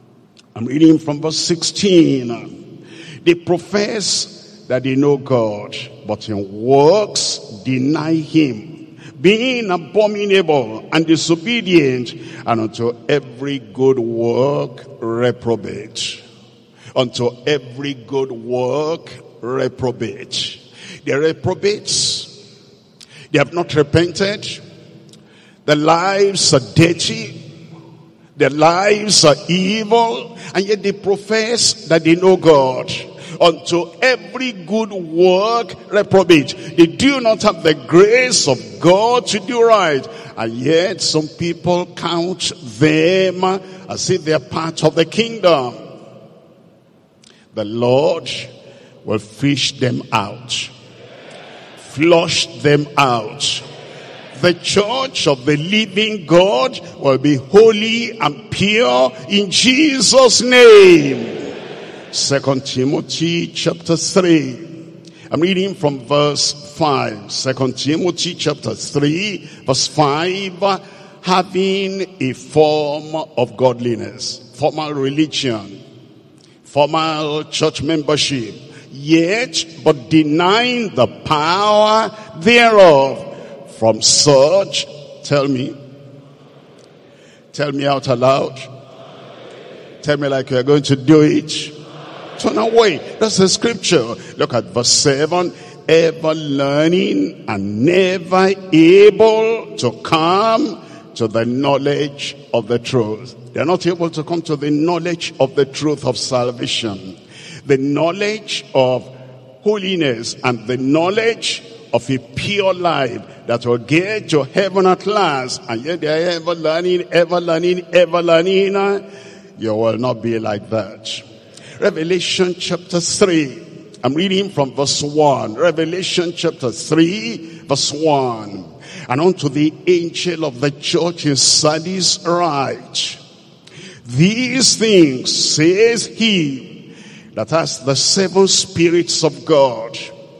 S1: I'm reading from verse sixteen. They profess that they know God, but in works deny him, being abominable and disobedient, and unto every good work reprobate. Unto every good work reprobate. They reprobates. They have not repented. Their lives are dirty. Their lives are evil. And yet they profess that they know God. unto every good work reprobate. They do not have the grace of God to do right. And yet some people count them as if they are part of the kingdom. The Lord will fish them out, flush them out. The church of the living God will be holy and pure in Jesus' name. Second Timothy chapter three. I'm reading from verse five. Second Timothy chapter three, verse five. Having a form of godliness, formal religion, formal church membership, yet but denying the power thereof. From such, tell me, tell me out aloud, tell me like you're going to do it. Turn away. That's the scripture. Look at verse seven. Ever learning and never able to come to the knowledge of the truth. They're not able to come to the knowledge of the truth of salvation, the knowledge of holiness, and the knowledge of a pure life that will get to heaven at last. And yet they are ever learning, ever learning, ever learning. You will not be like that. Revelation chapter three. I'm reading from verse one. Revelation chapter three, verse one. And unto the angel of the church in Sardis write, these things says he that has the seven spirits of God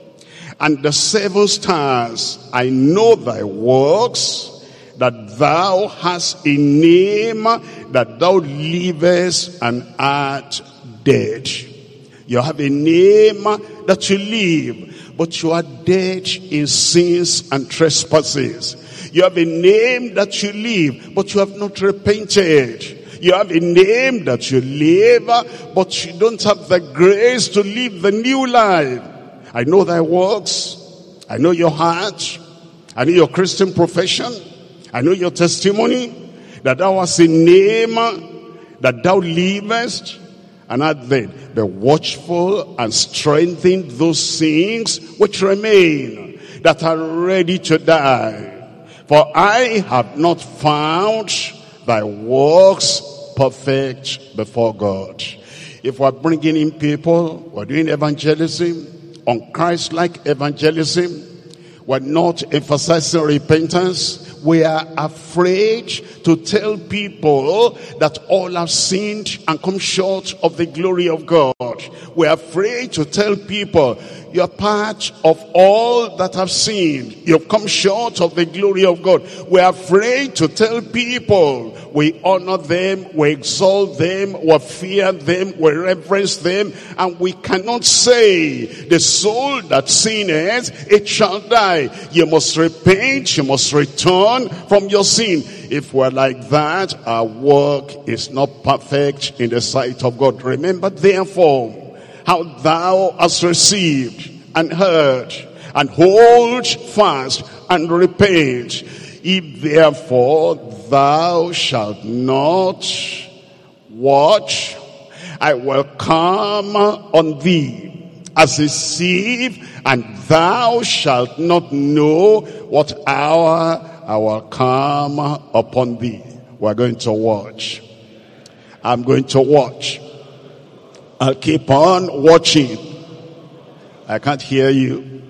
S1: and the seven stars. I know thy works, that thou hast a name, that thou livest and art dead. You have a name that you live, but you are dead in sins and trespasses. You have a name that you live, but you have not repented. You have a name that you live, but you don't have the grace to live the new life. I know thy works. I know your heart. I know your Christian profession. I know your testimony, that thou hast a name, that thou livest, and art dead. Be watchful and strengthen those things which remain, that are ready to die. For I have not found thy works perfect before God. If we're bringing in people, we're doing evangelism, on Christ-like evangelism, we're not emphasizing repentance. We are afraid to tell people that all have sinned and come short of the glory of God. We're afraid to tell people, you're part of all that have sinned. You've come short of the glory of God. We're afraid to tell people, we honor them, we exalt them, we fear them, we reverence them, and we cannot say, the soul that sinneth, it shall die. You must repent, you must return from your sin. If we're like that, our work is not perfect in the sight of God. Remember therefore how thou hast received and heard, and hold fast and repent. If therefore thou shalt not watch, I will come on thee as a thief, and thou shalt not know what hour I will come upon thee. We're going to watch. I'm going to watch. I'll keep on watching. I can't hear you.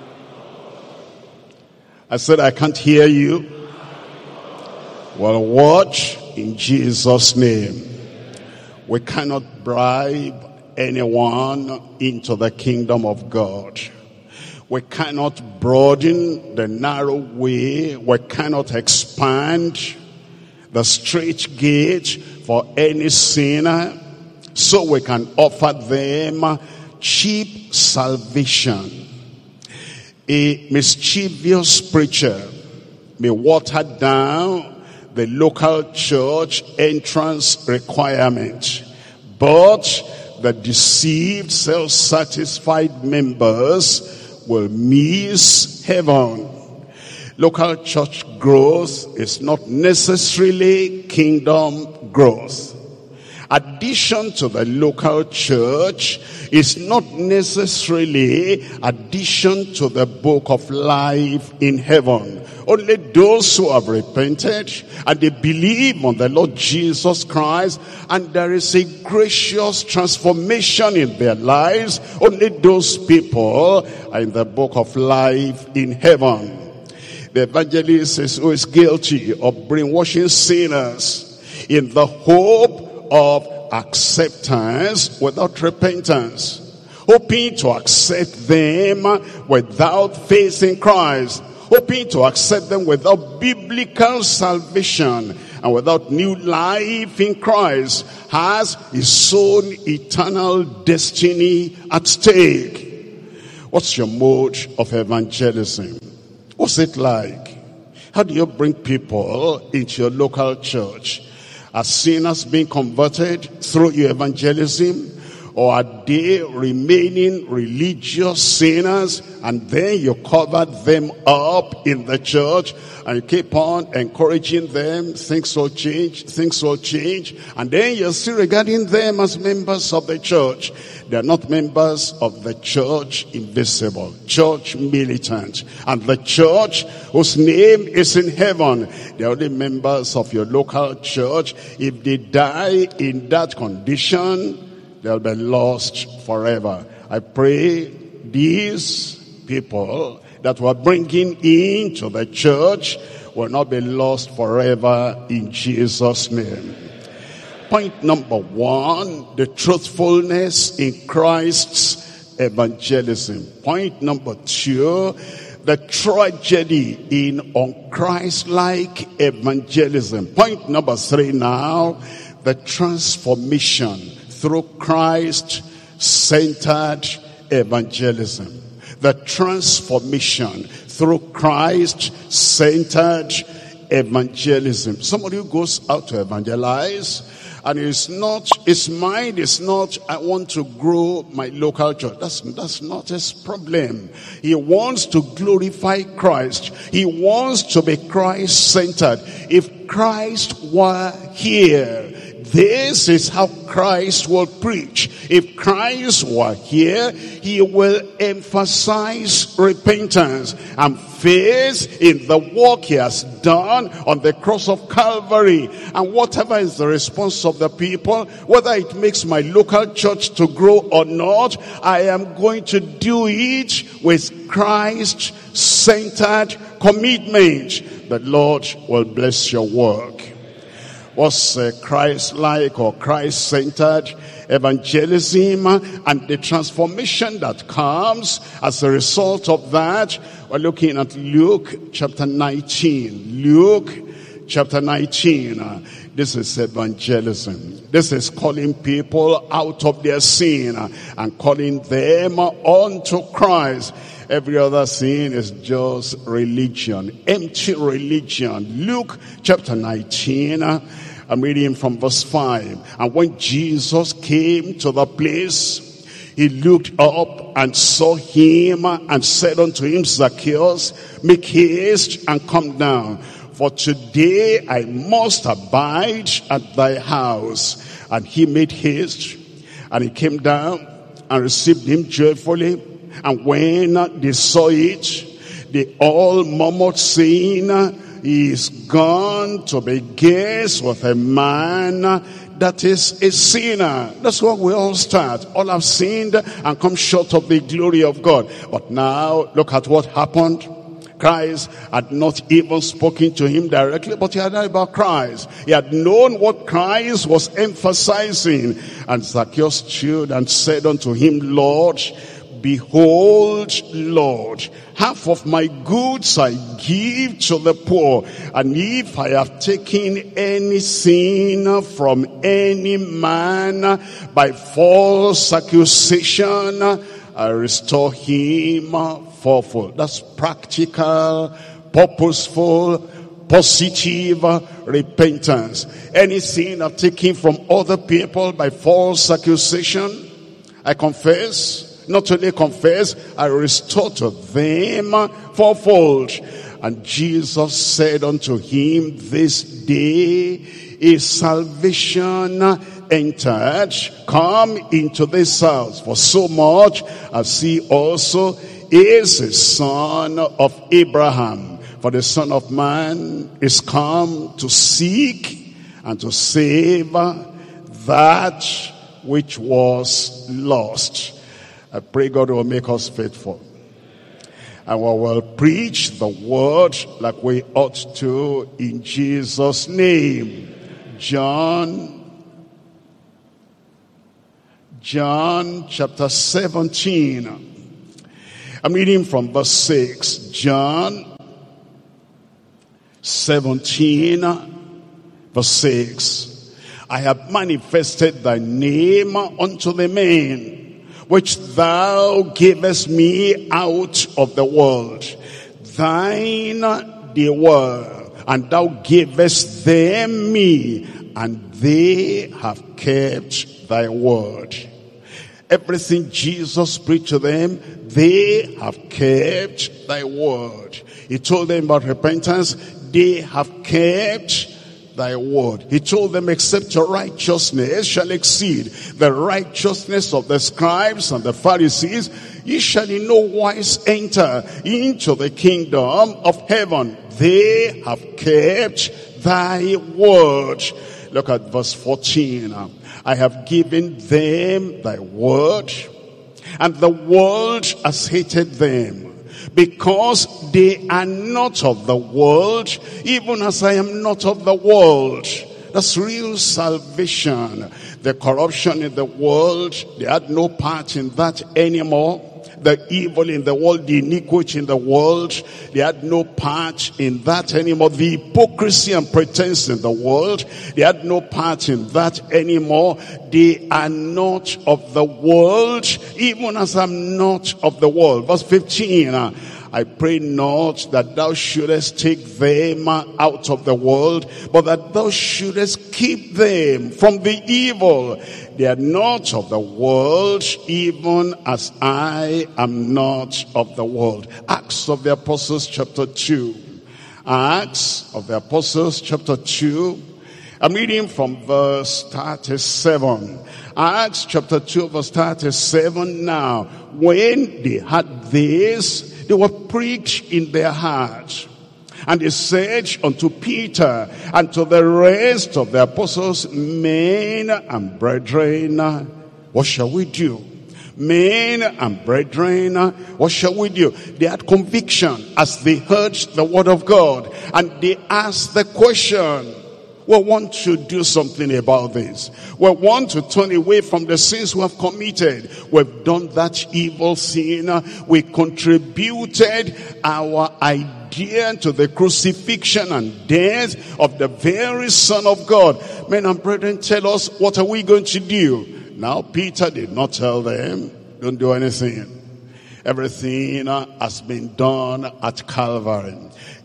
S1: I said I can't hear you. Well, watch in Jesus' name. We cannot bribe anyone into the kingdom of God. We cannot broaden the narrow way. We cannot expand the straight gate for any sinner, so we can offer them cheap salvation. A mischievous preacher may water down the local church entrance requirement, but the deceived, self-satisfied members will miss heaven. Local church growth is not necessarily kingdom growth. addition to the local church is not necessarily addition to the book of life in heaven. Only those who have repented and they believe on the Lord Jesus Christ and there is a gracious transformation in their lives, only those people are in the book of life in heaven. The evangelist is who is guilty of brainwashing sinners in the hope of acceptance without repentance, hoping to accept them without faith in Christ, hoping to accept them without biblical salvation and without new life in Christ, has his own eternal destiny at stake. What's your mode of evangelism? What's it like? How do you bring people into your local church? Are sinners being converted through your evangelism? Or are they remaining religious sinners and then you cover them up in the church and you keep on encouraging them, things will change, things will change, and then you're still regarding them as members of the church. They're not members of the church invisible, church militant, and the church whose name is in heaven. They're only members of your local church. If they die in that condition, they'll be lost forever. I pray these people that we're bringing into the church will not be lost forever in Jesus' name. Point number one, the truthfulness in Christ's evangelism. Point number two, the tragedy in unchristlike evangelism. Point number three now, the transformation through Christ-centered evangelism. The transformation through Christ-centered evangelism. Somebody who goes out to evangelize and it's not, his mind is not, I want to grow my local church. That's, that's not his problem. He wants to glorify Christ. He wants to be Christ-centered. If Christ were here, this is how Christ will preach. If Christ were here, he will emphasize repentance and faith in the work he has done on the cross of Calvary. And whatever is the response of the people, whether it makes my local church to grow or not, I am going to do it with Christ-centered commitment. The Lord will bless your work. Was uh, Christ-like or Christ-centered evangelism and the transformation that comes as a result of that. We're looking at Luke chapter nineteen. Luke chapter nineteen. Uh, this is evangelism. This is calling people out of their sin uh, and calling them unto Christ. Every other sin is just religion, empty religion. Luke chapter nineteen, uh, I'm reading from verse five. And when Jesus came to the place, he looked up and saw him and said unto him, Zacchaeus, make haste and come down, for today I must abide at thy house. And he made haste, and he came down and received him joyfully. And when they saw it, they all murmured, saying, he is gone to be guest with a man that is a sinner. That's what we all start. All have sinned and come short of the glory of God. But now, look at what happened. Christ had not even spoken to him directly, but he had known about Christ. He had known what Christ was emphasizing. And Zacchaeus stood and said unto him, Lord, behold, Lord, half of my goods I give to the poor, and if I have taken anything from any man by false accusation, I restore him fourfold. That's practical, purposeful, positive repentance. Anything I've taken from other people by false accusation, I confess. Not only confess, I restore to them fourfold. And Jesus said unto him, this day is salvation entered, come into this house, for so much as he also is a son of Abraham. For the Son of Man is come to seek and to save that which was lost. I pray God will make us faithful. And we will preach the word like we ought to in Jesus' name. John, John chapter seventeen. I'm reading from verse six. John seventeen, verse six. I have manifested thy name unto the men, which thou gavest me out of the world. Thine they were, and thou gavest them me, and they have kept thy word. Everything Jesus preached to them, they have kept thy word. He told them about repentance, they have kept thy word. He told them, except your righteousness shall exceed the righteousness of the scribes and the Pharisees, ye shall in no wise enter into the kingdom of heaven. They have kept thy word. Look at verse fourteen. I have given them thy word, and the world has hated them, because they are not of the world, even as I am not of the world. That's real salvation. The corruption in the world, they had no part in that anymore. The evil in the world, the iniquity in the world, they had no part in that anymore. The hypocrisy and pretense in the world, they had no part in that anymore. They are not of the world, even as I'm not of the world. Verse fifteen, I pray not that thou shouldest take them out of the world, but that thou shouldest keep them from the evil. They are not of the world, even as I am not of the world. Acts of the Apostles chapter two. Acts of the Apostles chapter two. I'm reading from verse thirty-seven. Acts chapter two verse thirty-seven. Now, when they had this, they were pricked in their hearts. And they said unto Peter and to the rest of the apostles, men and brethren, what shall we do? Men and brethren, what shall we do? They had conviction as they heard the word of God. And they asked the question, we want to do something about this. We want to turn away from the sins we have committed. We've done that evil sin. We contributed our idea to the crucifixion and death of the very Son of God. Men and brethren, tell us, what are we going to do? Now, Peter did not tell them, don't do anything. Everything has been done at Calvary.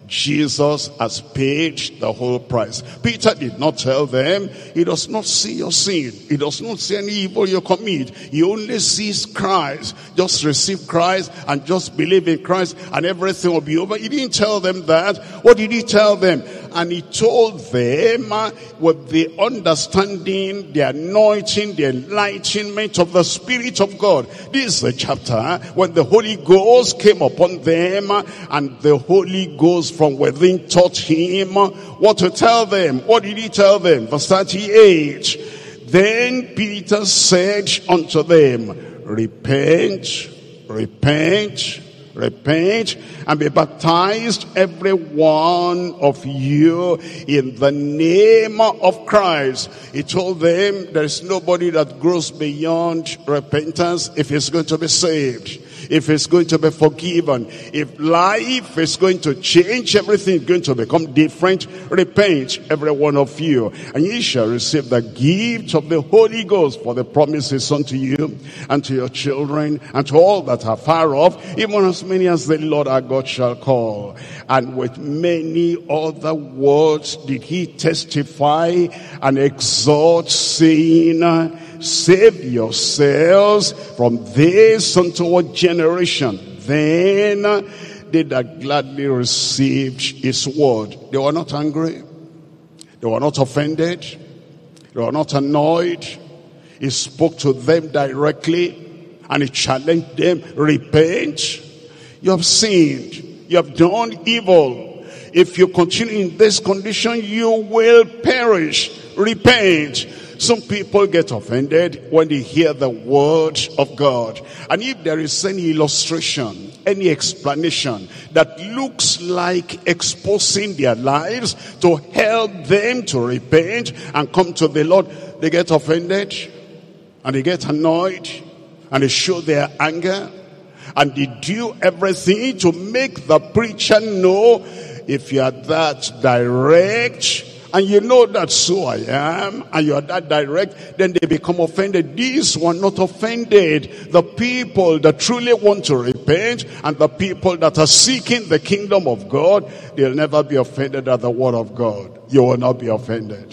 S1: Jesus has paid the whole price. Peter did not tell them, he does not see your sin. He does not see any evil you commit. He only sees Christ. Just receive Christ and just believe in Christ and everything will be over. He didn't tell them that. What did he tell them? And he told them uh, with the understanding, the anointing, the enlightenment of the Spirit of God. This is the chapter when the Holy Ghost came upon them uh, and the Holy Ghost from within taught him what to tell them. What did he tell them? Verse thirty-eight. Then Peter said unto them, repent, repent, repent, and be baptized every one of you in the name of Christ. He told them there is nobody that grows beyond repentance if he's going to be saved. If it's going to be forgiven, if life is going to change, everything is going to become different, repent, every one of you, and ye shall receive the gift of the Holy Ghost, for the promises unto you and to your children and to all that are far off, even as many as the Lord our God shall call. And with many other words did he testify and exhort, saying, save yourselves from this untoward generation. Then they that gladly received his word. They were not angry. They were not offended. They were not annoyed. He spoke to them directly and he challenged them, repent. You have sinned. You have done evil. If you continue in this condition, you will perish. Repent. Some people get offended when they hear the word of God. And if there is any illustration, any explanation that looks like exposing their lives to help them to repent and come to the Lord, they get offended and they get annoyed and they show their anger and they do everything to make the preacher know, if you are that direct and you know that so I am, and you are that direct, then they become offended. These were not offended. The people that truly want to repent and the people that are seeking the kingdom of God, they'll never be offended at the word of God. You will not be offended.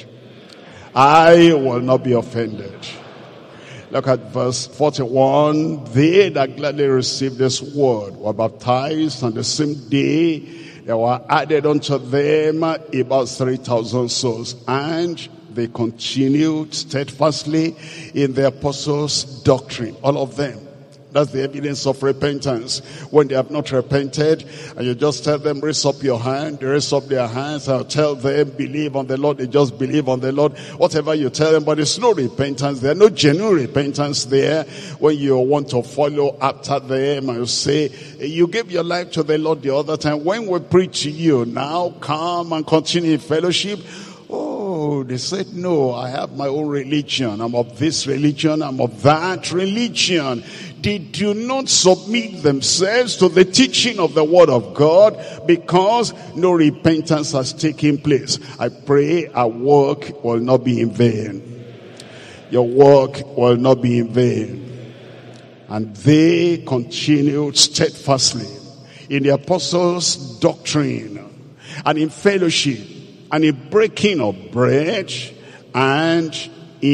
S1: I will not be offended. Look at verse forty-one. They that gladly received this word were baptized on the same day. There were added unto them about three thousand souls. And they continued steadfastly in the apostles' doctrine. All of them. That's the evidence of repentance. When they have not repented, and you just tell them, raise up your hand. They raise up their hands. I'll tell them, believe on the Lord. They just believe on the Lord. Whatever you tell them, but there's no repentance there. No genuine repentance there. When you want to follow after them, and you say, you gave your life to the Lord the other time. When we preach to you, now come and continue in fellowship. Oh, they said, no, I have my own religion. I'm of this religion. I'm of that religion. They do not submit themselves to the teaching of the word of God because no repentance has taken place. I pray our work will not be in vain. Your work will not be in vain. And they continued steadfastly in the apostles' doctrine and in fellowship and in breaking of bread and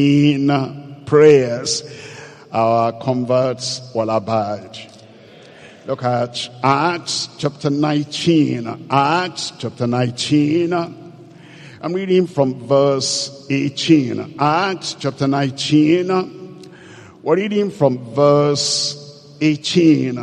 S1: in prayers. Our converts will abide. Look at Acts chapter nineteen. Acts chapter nineteen. I'm reading from verse eighteen. Acts chapter nineteen. We're reading from verse eighteen.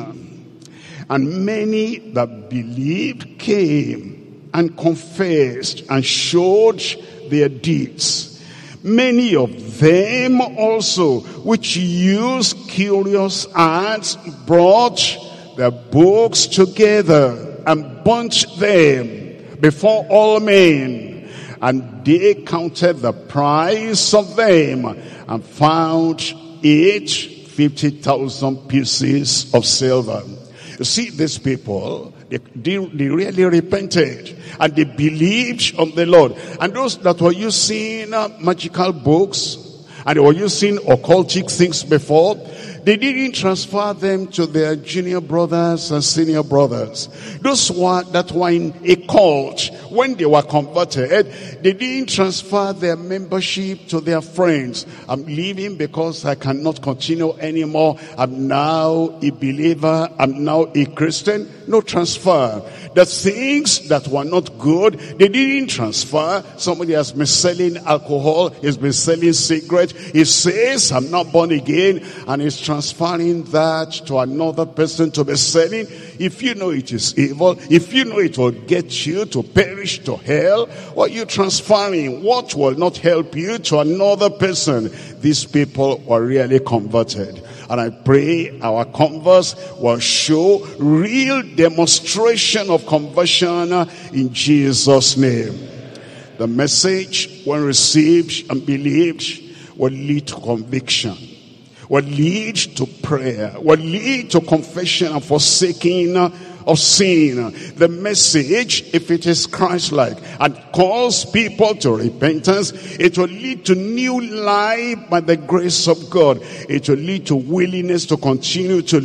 S1: And many that believed came and confessed and showed their deeds. Many of them also, which used curious arts, brought their books together and burnt them before all men. And they counted the price of them and found it fifty thousand pieces of silver. You see, these people, They, they, they really repented and they believed on the Lord. And those that were using uh, magical books and they were using occultic things before, they didn't transfer them to their junior brothers and senior brothers. Those were, that were in a cult, when they were converted, they didn't transfer their membership to their friends. I'm leaving because I cannot continue anymore. I'm now a believer. I'm now a Christian. No transfer. The things that were not good, they didn't transfer. Somebody has been selling alcohol. He's been selling cigarettes. He says, I'm not born again. And he's transferring that to another person to be selling. If you know it is evil, if you know it will get you to perish to hell, what are you transferring? What will not help you to another person? These people were really converted. And I pray our converts will show real demonstration of conversion in Jesus' name. The message, when received and believed, will lead to conviction, will lead to prayer, will lead to confession and forsaking of sin. The message, if it is Christ-like and calls people to repentance, it will lead to new life by the grace of God. It will lead to willingness to continue to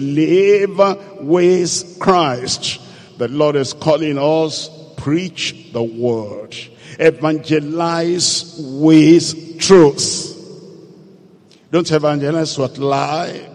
S1: live with Christ. The Lord is calling us, preach the word, evangelize with truth. Don't evangelize with lie.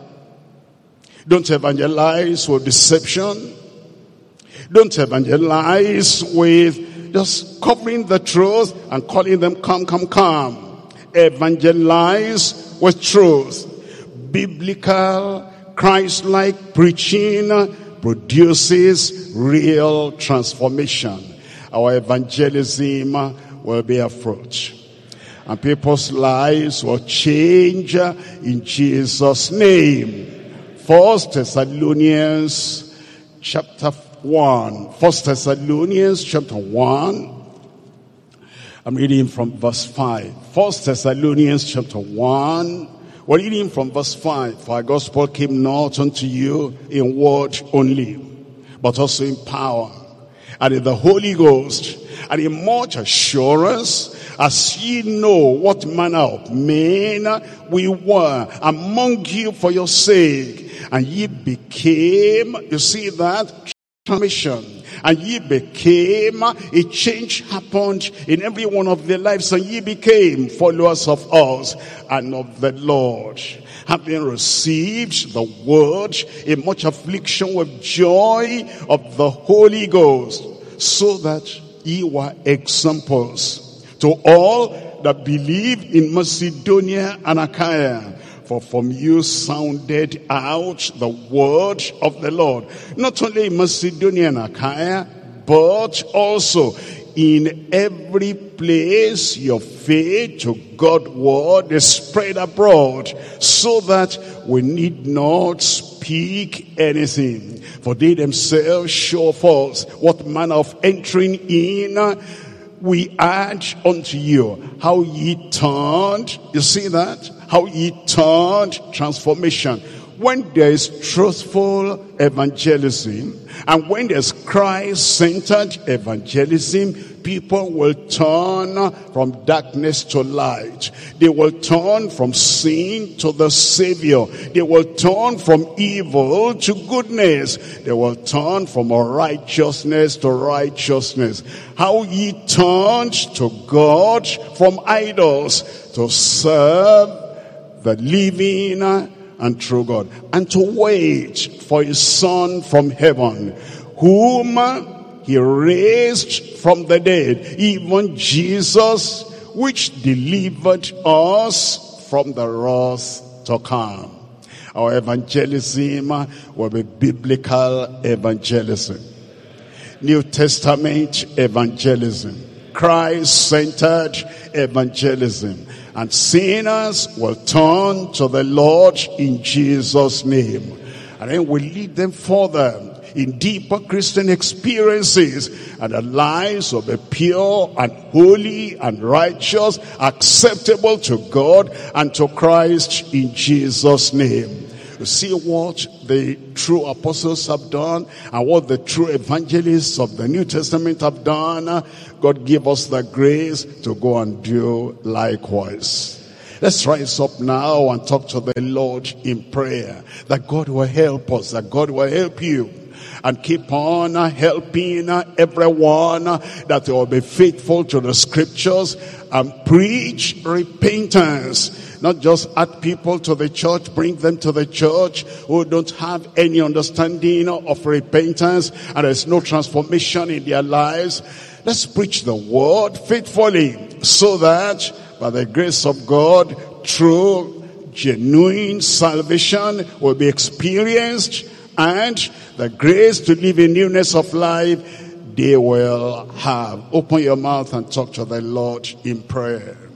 S1: Don't evangelize with deception. Don't evangelize with just covering the truth and calling them, come, come, come. evangelize with truth. Biblical, Christ-like preaching produces real transformation. Our evangelism will bear fruit, and people's lives will change in Jesus' name. First Thessalonians chapter one. First Thessalonians chapter one. I'm reading from verse five. First Thessalonians chapter one. We're reading from verse five. For our gospel came not unto you in word only, but also in power, and in the Holy Ghost, and in much assurance, as ye know what manner of men we were among you for your sake. And ye became, you see that, transformation. And ye became, a change happened in every one of their lives, and ye became followers of us and of the Lord, having received the word in much affliction with joy of the Holy Ghost, so that ye were examples to all that believe in Macedonia and Achaia. For from you sounded out the word of the Lord, not only in Macedonia and Achaia, but also in every place your faith to God's word is spread abroad, so that we need not speak anything. For they themselves show us what manner of entering in we add unto you, how ye turned, you see that? How ye turned, transformation. When there is truthful evangelism, and when there's Christ-centered evangelism, people will turn from darkness to light. They will turn from sin to the Savior. They will turn from evil to goodness. They will turn from unrighteousness to righteousness. How ye turned to God from idols to serve the living and true God, and to wait for his Son from heaven, whom he raised from the dead, even Jesus, which delivered us from the wrath to come. Our evangelism will be biblical evangelism, New Testament evangelism, Christ-centered evangelism. And sinners will turn to the Lord in Jesus' name. And then we lead them further in deeper Christian experiences, and their lives will be pure and holy and righteous, acceptable to God and to Christ in Jesus' name. You see what the true apostles have done and what the true evangelists of the New Testament have done. God give us the grace to go and do likewise. Let's rise up now and talk to the Lord in prayer, that God will help us, that God will help you, and keep on helping everyone, that they will be faithful to the scriptures and preach repentance. Not just add people to the church, bring them to the church who don't have any understanding of repentance, and there's no transformation in their lives. Let's preach the word faithfully, so that by the grace of God, true, genuine salvation will be experienced, and the grace to live in newness of life they will have. Open your mouth and talk to the Lord in prayer.